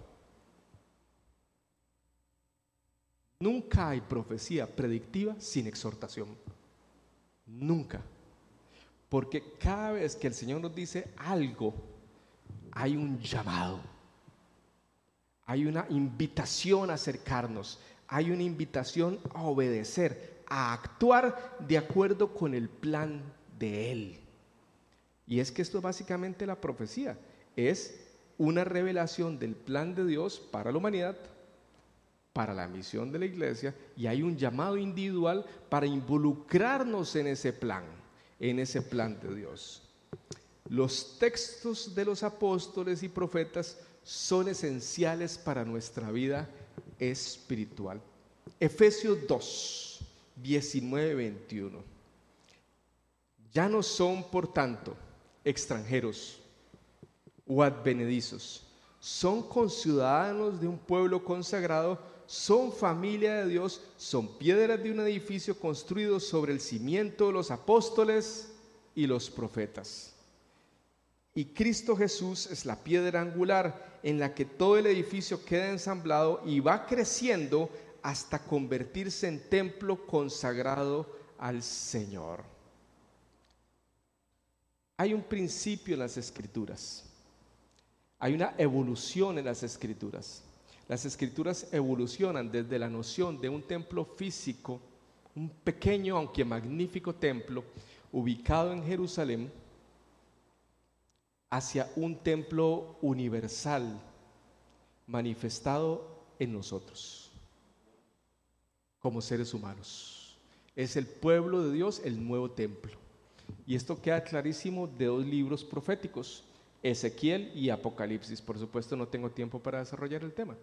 Speaker 2: Nunca hay profecía predictiva sin exhortación. Nunca. Porque cada vez que el Señor nos dice algo, hay un llamado, hay una invitación a acercarnos, hay una invitación a obedecer, a actuar de acuerdo con el plan de Él. Y es que esto es básicamente la profecía, es una revelación del plan de Dios para la humanidad, para la misión de la iglesia, y hay un llamado individual para involucrarnos en ese plan. En ese plan de Dios. Los textos de los apóstoles y profetas son esenciales para nuestra vida espiritual. Efesios dos, diecinueve, veintiuno. Ya no son, por tanto, extranjeros o advenedizos, son conciudadanos de un pueblo consagrado, son familia de Dios, son piedras de un edificio construido sobre el cimiento de los apóstoles y los profetas. Y Cristo Jesús es la piedra angular en la que todo el edificio queda ensamblado y va creciendo hasta convertirse en templo consagrado al Señor. Hay un principio en las Escrituras, hay una evolución en las Escrituras. Las Escrituras evolucionan desde la noción de un templo físico, un pequeño aunque magnífico templo ubicado en Jerusalén, hacia un templo universal manifestado en nosotros como seres humanos. Es el pueblo de Dios, el nuevo templo. Y esto queda clarísimo de dos libros proféticos, Ezequiel y Apocalipsis. Por supuesto, no tengo tiempo para desarrollar el tema.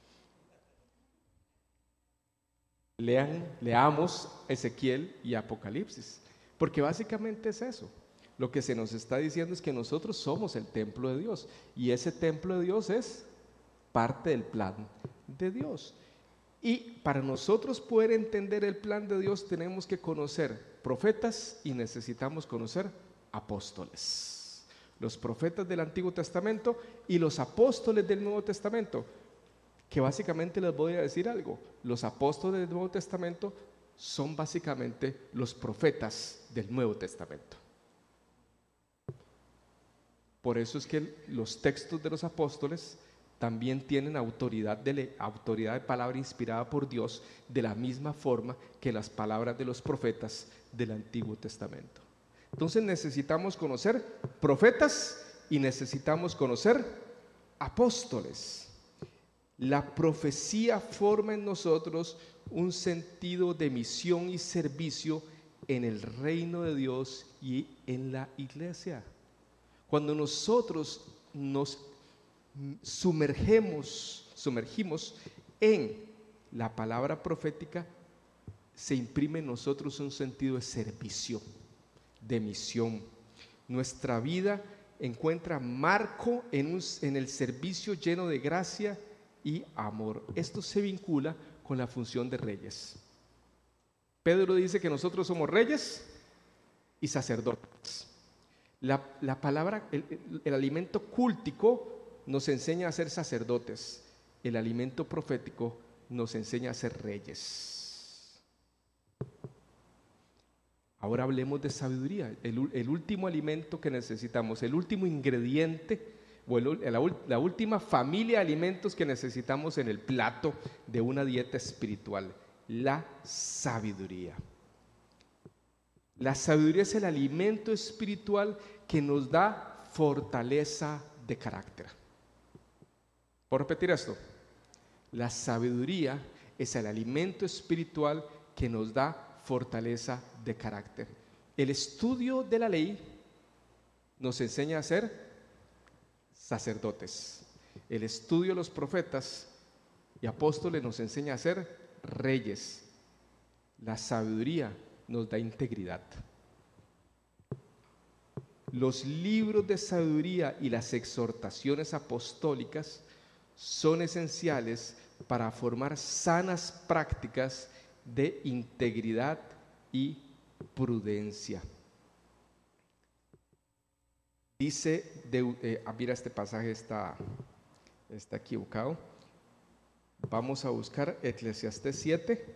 Speaker 2: Lean, leamos Ezequiel y Apocalipsis, porque básicamente es eso. Lo que se nos está diciendo es que nosotros somos el templo de Dios, y ese templo de Dios es parte del plan de Dios. Y para nosotros poder entender el plan de Dios tenemos que conocer profetas y necesitamos conocer apóstoles. Los profetas del Antiguo Testamento y los apóstoles del Nuevo Testamento, que básicamente les voy a decir algo. Los apóstoles del Nuevo Testamento son básicamente los profetas del Nuevo Testamento. Por eso es que los textos de los apóstoles también tienen autoridad de, le, autoridad de palabra inspirada por Dios, de la misma forma que las palabras de los profetas del Antiguo Testamento. Entonces necesitamos conocer profetas y necesitamos conocer apóstoles. La profecía forma en nosotros un sentido de misión y servicio en el reino de Dios y en la iglesia. Cuando nosotros nos sumergemos, sumergimos en la palabra profética, se imprime en nosotros un sentido de servicio, de misión. Nuestra vida encuentra marco en, un, en el servicio lleno de gracia y amor. Esto se vincula con la función de reyes. Pedro dice que nosotros somos reyes y sacerdotes. La, la palabra, el, el, el alimento cúltico nos enseña a ser sacerdotes. El alimento profético nos enseña a ser reyes. Ahora hablemos de sabiduría, el, el último alimento que necesitamos, el último ingrediente, o el, la, la última familia de alimentos que necesitamos en el plato de una dieta espiritual, la sabiduría. La sabiduría es el alimento espiritual que nos da fortaleza de carácter. ¿Puedo repetir esto? La sabiduría es el alimento espiritual que nos da fortaleza de carácter. El estudio de la ley nos enseña a ser sacerdotes. El estudio de los profetas y apóstoles nos enseña a ser reyes. La sabiduría nos da integridad. Los libros de sabiduría y las exhortaciones apostólicas son esenciales para formar sanas prácticas de integridad y prudencia. Dice, de, eh, mira, este pasaje está, está equivocado. Vamos a buscar Eclesiastés siete.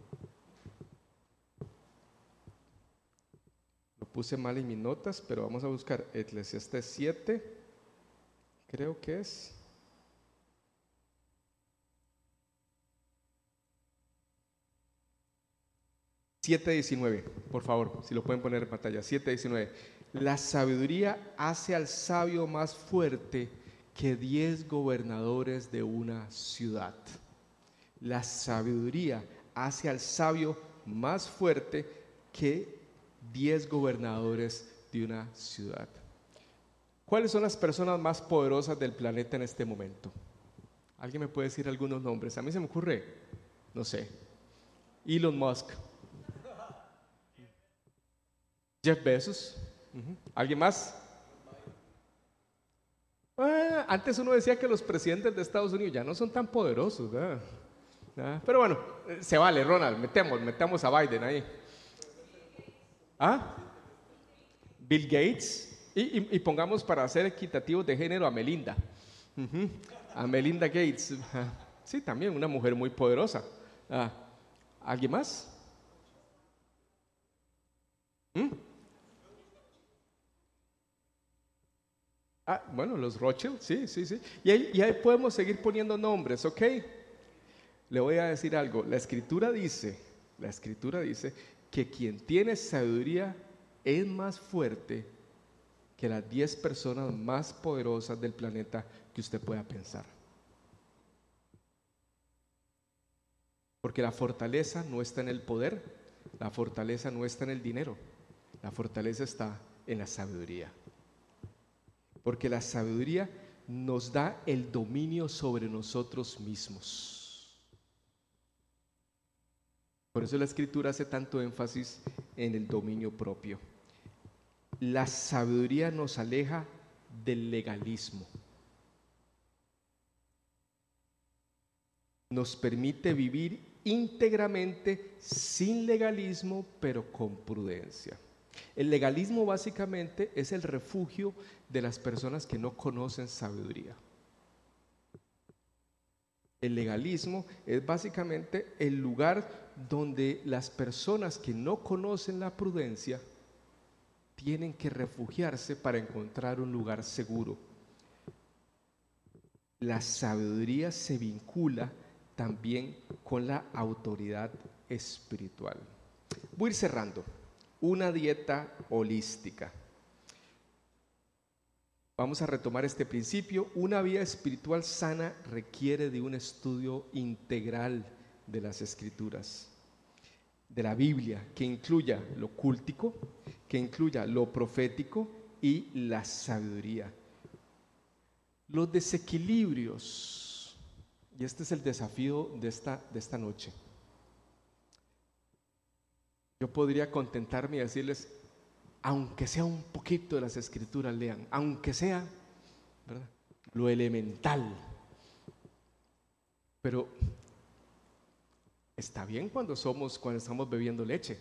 Speaker 2: Lo puse mal en mis notas, pero vamos a buscar Eclesiastés siete. Creo que es. siete diecinueve, por favor, si lo pueden poner en pantalla. siete diecinueve. La sabiduría hace al sabio más fuerte que diez gobernadores de una ciudad. La sabiduría hace al sabio más fuerte que diez gobernadores de una ciudad. ¿Cuáles son las personas más poderosas del planeta en este momento? ¿Alguien me puede decir algunos nombres? A mí se me ocurre, no sé, Elon Musk, Jeff Bezos. Uh-huh. ¿Alguien más? Ah, antes uno decía que los presidentes de Estados Unidos ya no son tan poderosos, ¿verdad? Ah, pero bueno, se vale, Ronald, metemos, metemos a Biden ahí. ¿Ah? Bill Gates. Y, y, y pongamos, para ser equitativos de género, a Melinda. Uh-huh. A Melinda Gates. Sí, también una mujer muy poderosa. Ah, ¿alguien más? ¿Mm? Ah, bueno, los Rothschild, sí, sí, sí. Y ahí, y ahí podemos seguir poniendo nombres, ¿ok? Le voy a decir algo. La escritura dice, la escritura dice que quien tiene sabiduría es más fuerte que las diez personas más poderosas del planeta que usted pueda pensar. Porque la fortaleza no está en el poder, la fortaleza no está en el dinero, la fortaleza está en la sabiduría. Porque la sabiduría nos da el dominio sobre nosotros mismos. Por eso la escritura hace tanto énfasis en el dominio propio. La sabiduría nos aleja del legalismo. Nos permite vivir íntegramente sin legalismo, pero con prudencia. El legalismo básicamente es el refugio de las personas que no conocen sabiduría. El legalismo es básicamente el lugar donde las personas que no conocen la prudencia tienen que refugiarse para encontrar un lugar seguro. La sabiduría se vincula también con la autoridad espiritual. Voy a ir cerrando. Una dieta holística. Vamos a retomar este principio. Una vida espiritual sana requiere de un estudio integral de las Escrituras, de la Biblia, que incluya lo cultico, que incluya lo profético y la sabiduría. Los desequilibrios, y este es el desafío de esta, de esta noche. Yo podría contentarme y decirles, aunque sea un poquito de las Escrituras, lean, aunque sea, ¿verdad?, lo elemental. Pero está bien cuando somos, cuando estamos bebiendo leche.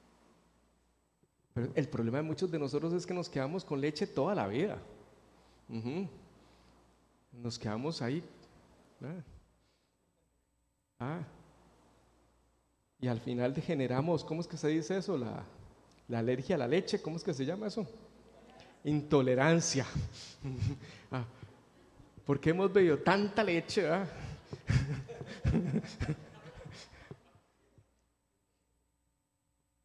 Speaker 2: Pero el problema de muchos de nosotros es que nos quedamos con leche toda la vida. Uh-huh. Nos quedamos ahí. ¿Verdad? Ah. Y al final generamos, ¿cómo es que se dice eso? La, la alergia a la leche, ¿cómo es que se llama eso? Intolerancia. Ah, porque hemos bebido tanta leche, ¿verdad?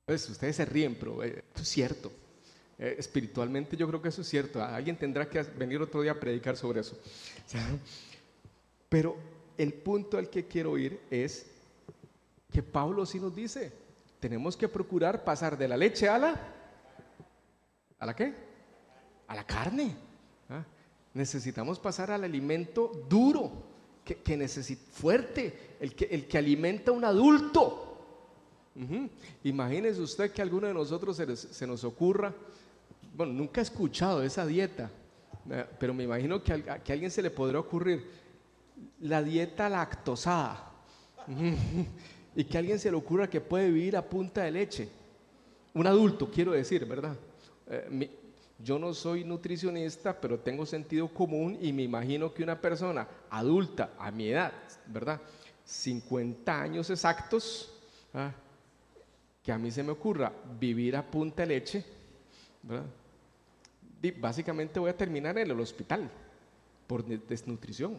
Speaker 2: Pues ustedes se ríen, pero eh, esto es cierto. Eh, espiritualmente yo creo que eso es cierto. Alguien tendrá que venir otro día a predicar sobre eso. O sea, pero el punto al que quiero ir es que Pablo sí nos dice, tenemos que procurar pasar de la leche a la ¿a la qué? A la carne. ¿Ah? Necesitamos pasar al alimento duro, que, que necesita, fuerte, el que, el que alimenta a un adulto. Uh-huh. Imagínese usted que a alguno de nosotros se, les, se nos ocurra, bueno, nunca he escuchado esa dieta, eh, pero me imagino que a, que a alguien se le podrá ocurrir la dieta lactosada. Uh-huh. Y que a alguien se le ocurra que puede vivir a punta de leche. Un adulto, quiero decir, ¿verdad? Eh, mi, yo no soy nutricionista, pero tengo sentido común y me imagino que una persona adulta a mi edad, ¿verdad? cincuenta años exactos, ¿ah? Que a mí se me ocurra vivir a punta de leche, ¿verdad? Y básicamente voy a terminar en el hospital por desnutrición.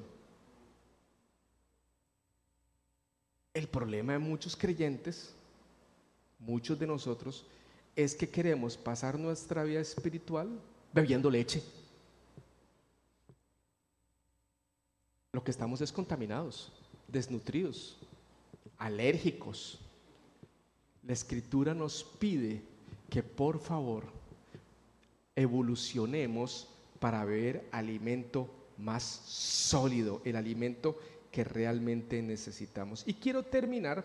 Speaker 2: El problema de muchos creyentes, muchos de nosotros, es que queremos pasar nuestra vida espiritual bebiendo leche. Lo que estamos es contaminados, desnutridos, alérgicos. La Escritura nos pide que por favor evolucionemos para beber alimento más sólido, el alimento que realmente necesitamos. Y quiero terminar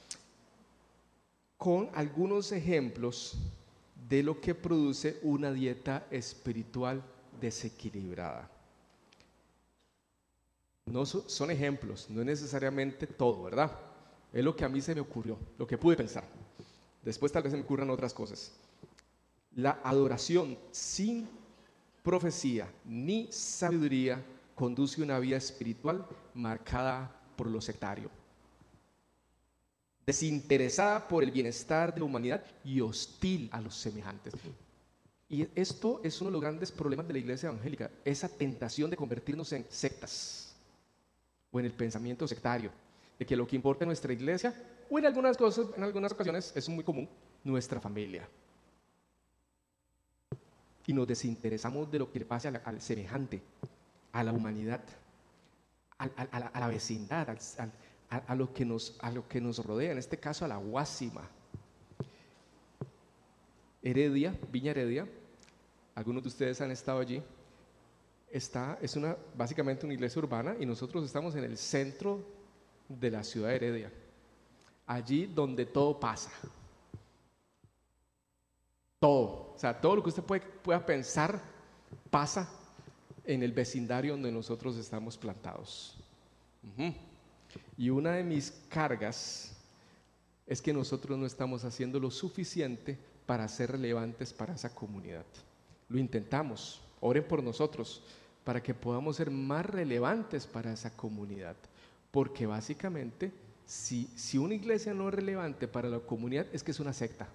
Speaker 2: con algunos ejemplos de lo que produce una dieta espiritual desequilibrada. No so, son ejemplos, no es necesariamente todo, ¿verdad? Es lo que a mí se me ocurrió, lo que pude pensar. Después tal vez se me ocurran otras cosas. La adoración sin profecía ni sabiduría conduce una vida espiritual marcada por lo sectario, desinteresada por el bienestar de la humanidad y hostil a los semejantes. Y esto es uno de los grandes problemas de la iglesia evangélica, esa tentación de convertirnos en sectas o en el pensamiento sectario, de que lo que importa en nuestra iglesia, o en algunas cosas, en algunas ocasiones es muy común, nuestra familia. Y nos desinteresamos de lo que le pasa al, al semejante, a la humanidad, a, a, a, la, a la vecindad, al, al A, a, lo que nos, a lo que nos rodea, en este caso a la Guásima. Heredia, Viña Heredia, algunos de ustedes han estado allí, está, es una, básicamente una iglesia urbana y nosotros estamos en el centro de la ciudad de Heredia, allí donde todo pasa, todo, o sea, todo lo que usted puede, pueda pensar pasa en el vecindario donde nosotros estamos plantados. Uh-huh. Y una de mis cargas es que nosotros no estamos haciendo lo suficiente para ser relevantes para esa comunidad. Lo intentamos, oren por nosotros para que podamos ser más relevantes para esa comunidad, porque básicamente si, si una iglesia no es relevante para la comunidad es que es una secta.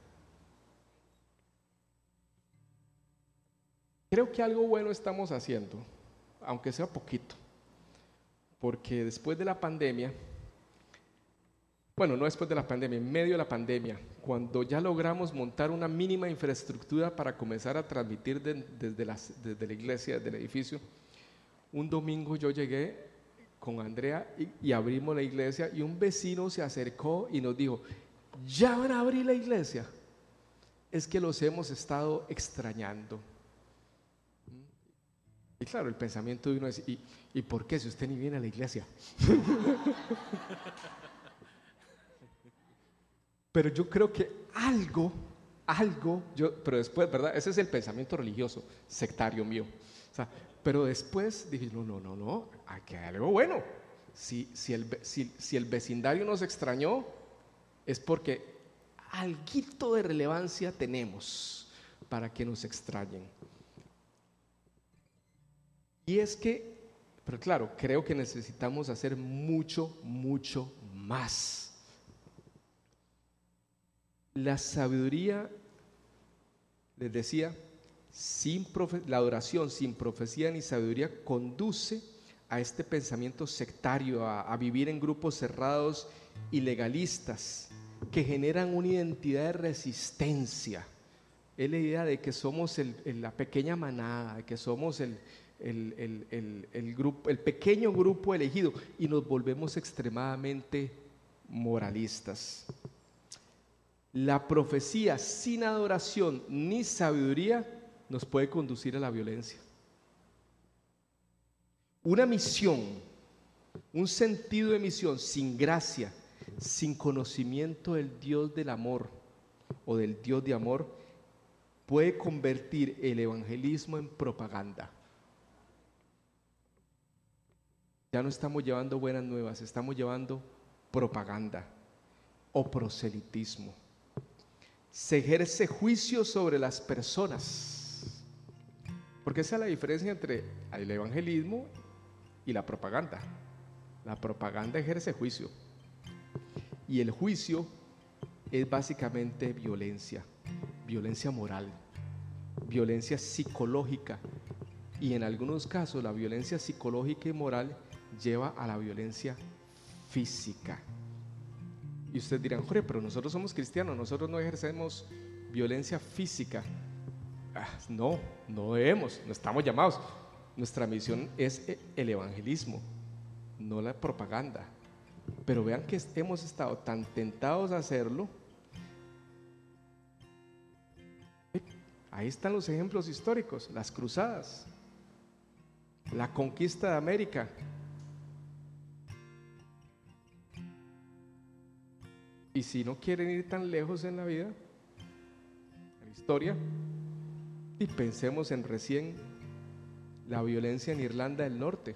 Speaker 2: Creo que algo bueno estamos haciendo, aunque sea poquito, porque después de la pandemia, bueno, no después de la pandemia, en medio de la pandemia, cuando ya logramos montar una mínima infraestructura para comenzar a transmitir de, desde, la, desde la iglesia, desde el edificio, un domingo yo llegué con Andrea y, y abrimos la iglesia y un vecino se acercó y nos dijo, ¿ya van a abrir la iglesia? Es que los hemos estado extrañando. Y claro, el pensamiento de uno es, ¿y, ¿y por qué si usted ni viene a la iglesia? Pero yo creo que algo, algo, yo, pero después, ¿verdad? Ese es el pensamiento religioso, sectario mío. O sea, pero después dije, no, no, no, no, aquí hay algo bueno. Si, si, el, si, si el vecindario nos extrañó, es porque alguito de relevancia tenemos para que nos extrañen. Y es que, pero claro, creo que necesitamos hacer mucho, mucho más. La sabiduría, les decía, sin profe- la adoración sin profecía ni sabiduría conduce a este pensamiento sectario, a, a vivir en grupos cerrados y legalistas, que generan una identidad de resistencia. Es la idea de que somos el, el, la pequeña manada, de que somos el, el, el, el, el, grupo, el pequeño grupo elegido, y nos volvemos extremadamente moralistas. La profecía sin adoración ni sabiduría nos puede conducir a la violencia. Una misión, un sentido de misión sin gracia, sin conocimiento del Dios del amor o del Dios de amor, puede convertir el evangelismo en propaganda. Ya no estamos llevando buenas nuevas, estamos llevando propaganda o proselitismo. Se ejerce juicio sobre las personas, porque esa es la diferencia entre el evangelismo y la propaganda. La propaganda ejerce juicio, y el juicio es básicamente violencia, violencia moral, violencia psicológica, y en algunos casos la violencia psicológica y moral lleva a la violencia física. Y ustedes dirán: Jorge, pero nosotros somos cristianos, nosotros no ejercemos violencia física. Ah, no, no debemos, no estamos llamados. Nuestra misión es el evangelismo, no la propaganda. Pero vean que hemos estado tan tentados a hacerlo. Ahí están los ejemplos históricos: las cruzadas, la conquista de América. Y si no quieren ir tan lejos en la vida, en la historia, y pensemos en recién la violencia en Irlanda del Norte.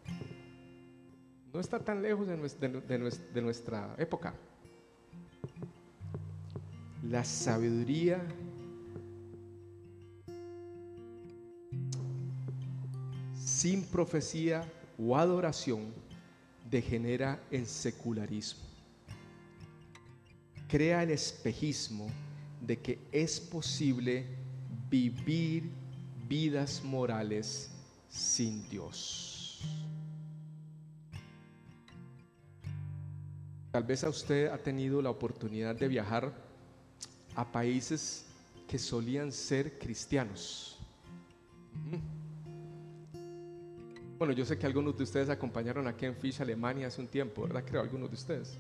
Speaker 2: No está tan lejos de nuestra, de, de nuestra época. La sabiduría sin profecía o adoración degenera en secularismo. Crea el espejismo de que es posible vivir vidas morales sin Dios. Tal vez a usted ha tenido la oportunidad de viajar a países que solían ser cristianos. Bueno, yo sé que algunos de ustedes acompañaron a Ken Fish a Alemania hace un tiempo, ¿verdad? Creo, algunos de ustedes.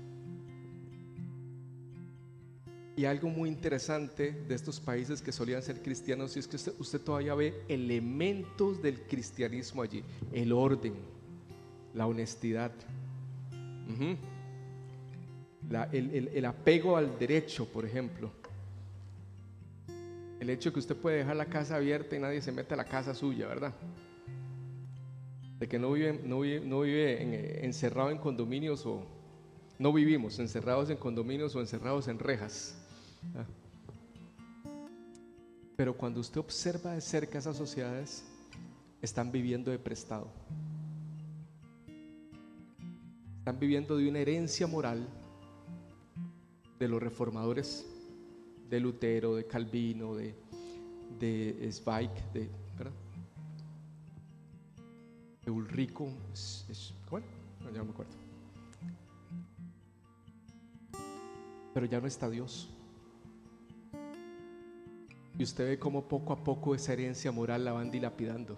Speaker 2: Y algo muy interesante de estos países que solían ser cristianos es que usted, usted todavía ve elementos del cristianismo allí: el orden, la honestidad, uh-huh. la, el, el, el apego al derecho, por ejemplo. El hecho de que usted puede dejar la casa abierta y nadie se mete a la casa suya, ¿verdad? De que no vive, no vive, no vive en, encerrado en condominios, o no vivimos encerrados en condominios o encerrados en rejas. Pero cuando usted observa de cerca esas sociedades, están viviendo de prestado, están viviendo de una herencia moral de los reformadores, de Lutero, de Calvino, de, de Zweig, de, ¿verdad? de Ulrico, es, es, ¿cómo? No, ya no me acuerdo. Pero ya no está Dios. Y usted ve cómo poco a poco esa herencia moral la van dilapidando.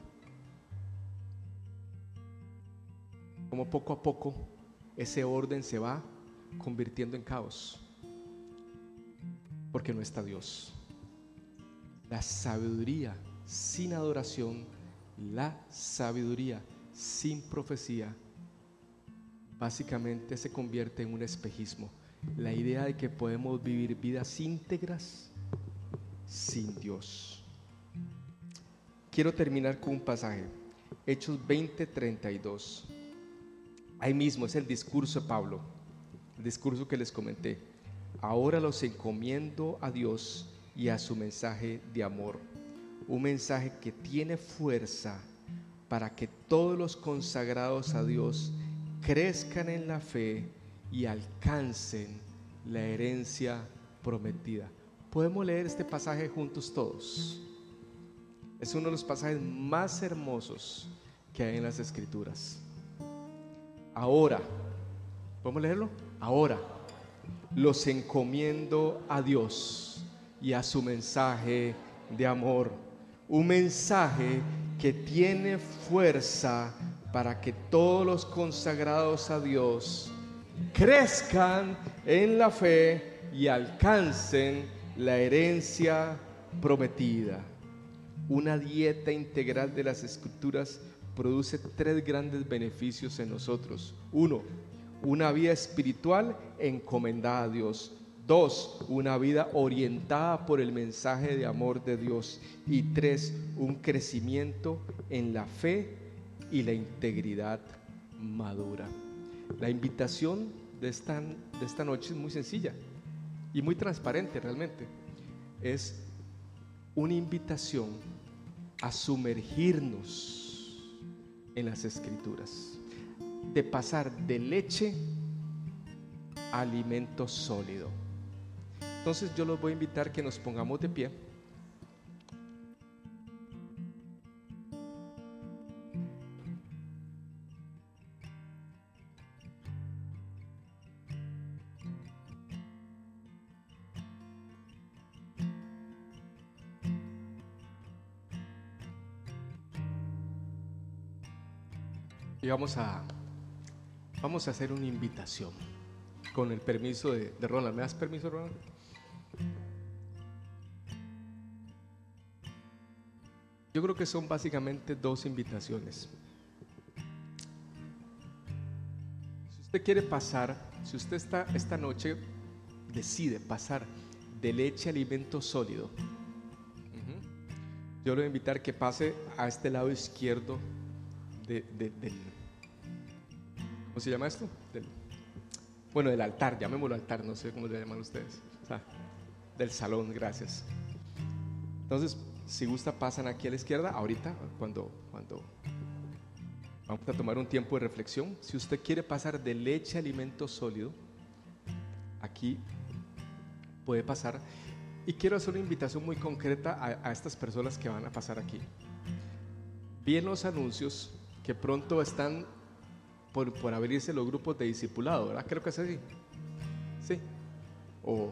Speaker 2: Cómo poco a poco ese orden se va convirtiendo en caos, porque no está Dios. La sabiduría sin adoración, la sabiduría sin profecía, básicamente se convierte en un espejismo. La idea de que podemos vivir vidas íntegras sin Dios. Quiero terminar con un pasaje, Hechos veinte, treinta y dos. Ahí mismo es el discurso de Pablo, el discurso que les comenté. Ahora los encomiendo a Dios y a su mensaje de amor, un mensaje que tiene fuerza para que todos los consagrados a Dios crezcan en la fe y alcancen la herencia prometida. Podemos leer este pasaje juntos todos. Es uno de los pasajes más hermosos que hay en las Escrituras. Ahora, ¿podemos leerlo? Ahora, los encomiendo a Dios y a su mensaje de amor. Un mensaje que tiene fuerza para que todos los consagrados a Dios crezcan en la fe y alcancen la herencia prometida. Una dieta integral de las Escrituras produce tres grandes beneficios en nosotros. Uno, una vida espiritual encomendada a Dios. Dos, una vida orientada por el mensaje de amor de Dios. Y tres, un crecimiento en la fe y la integridad madura. La invitación de esta, de esta noche es muy sencilla y muy transparente realmente. Es una invitación a sumergirnos en las Escrituras, de pasar de leche a alimento sólido. Entonces yo los voy a invitar que nos pongamos de pie. Y vamos a, vamos a hacer una invitación con el permiso de, de Ronald. ¿Me das permiso, Ronald? Yo creo que son básicamente dos invitaciones. Si usted quiere pasar, si usted está esta noche decide pasar de leche a alimento sólido, uh-huh, yo le voy a invitar que pase a este lado izquierdo de, de, del, ¿cómo se llama esto? Del, bueno, del altar, llamémoslo altar, no sé cómo le llaman ustedes, o sea, del salón, gracias. Entonces, si gusta, pasan aquí a la izquierda, ahorita, cuando, cuando vamos a tomar un tiempo de reflexión. Si usted quiere pasar de leche a alimento sólido, aquí puede pasar. Y quiero hacer una invitación muy concreta a, a estas personas que van a pasar aquí. Vi en los anuncios que pronto están por, por abrirse los grupos de discipulado, ¿verdad? Creo que es así. Sí. O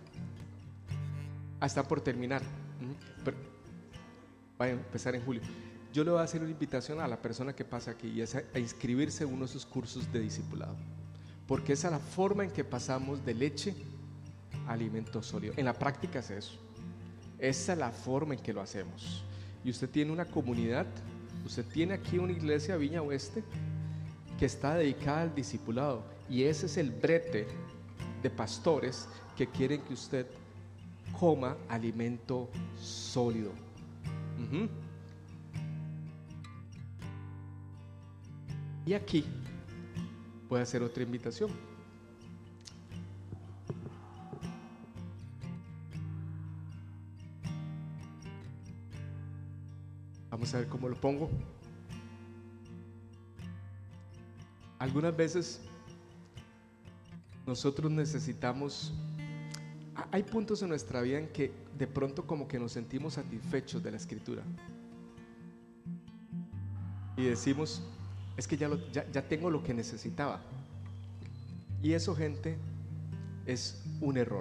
Speaker 2: ah, está por terminar. Pero va a empezar en julio. Yo le voy a hacer una invitación a la persona que pasa aquí y es a, a inscribirse en uno de esos cursos de discipulado, porque esa es la forma en que pasamos de leche a alimento sólido. En la práctica es eso. Esa es la forma en que lo hacemos. Y usted tiene una comunidad, usted tiene aquí una iglesia Viña Oeste que está dedicada al discipulado, y ese es el brete de pastores que quieren que usted coma alimento sólido. Uh-huh. Y aquí voy a hacer otra invitación. Vamos a ver cómo lo pongo. Algunas veces nosotros necesitamos, hay puntos en nuestra vida en que de pronto como que nos sentimos satisfechos de la Escritura y decimos, es que ya, lo, ya, ya tengo lo que necesitaba. Y eso, gente, es un error.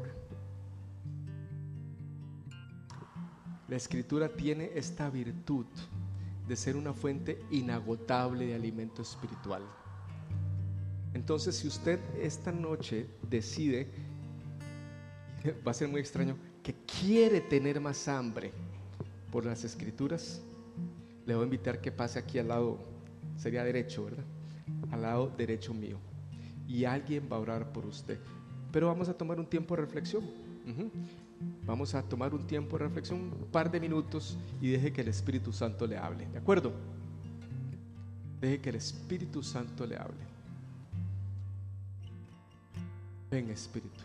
Speaker 2: La Escritura tiene esta virtud de ser una fuente inagotable de alimento espiritual. Entonces, si usted esta noche decide, va a ser muy extraño, que quiere tener más hambre por las Escrituras, le voy a invitar que pase aquí al lado, sería derecho, ¿verdad? Al lado derecho mío, y alguien va a orar por usted. Pero vamos a tomar un tiempo de reflexión. Uh-huh. Vamos a tomar un tiempo de reflexión, un par de minutos, y deje que el Espíritu Santo le hable, ¿de acuerdo? Deje que el Espíritu Santo le hable. Ven, Espíritu.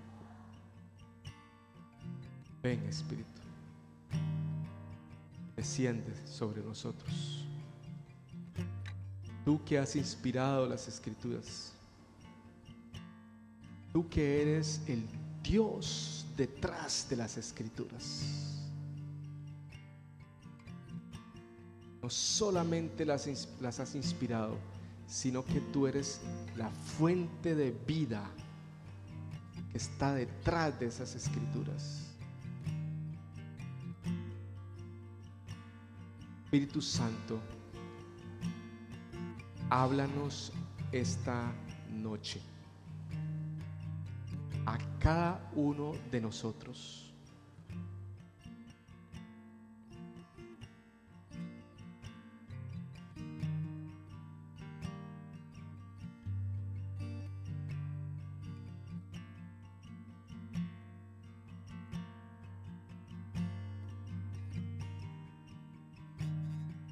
Speaker 2: Ven, Espíritu. Desciende sobre nosotros. Tú que has inspirado las Escrituras, tú que eres el Dios detrás de las Escrituras, no solamente las, las has inspirado, sino que tú eres la fuente de vida que está detrás de esas escrituras. Espíritu Santo, háblanos esta noche a cada uno de nosotros.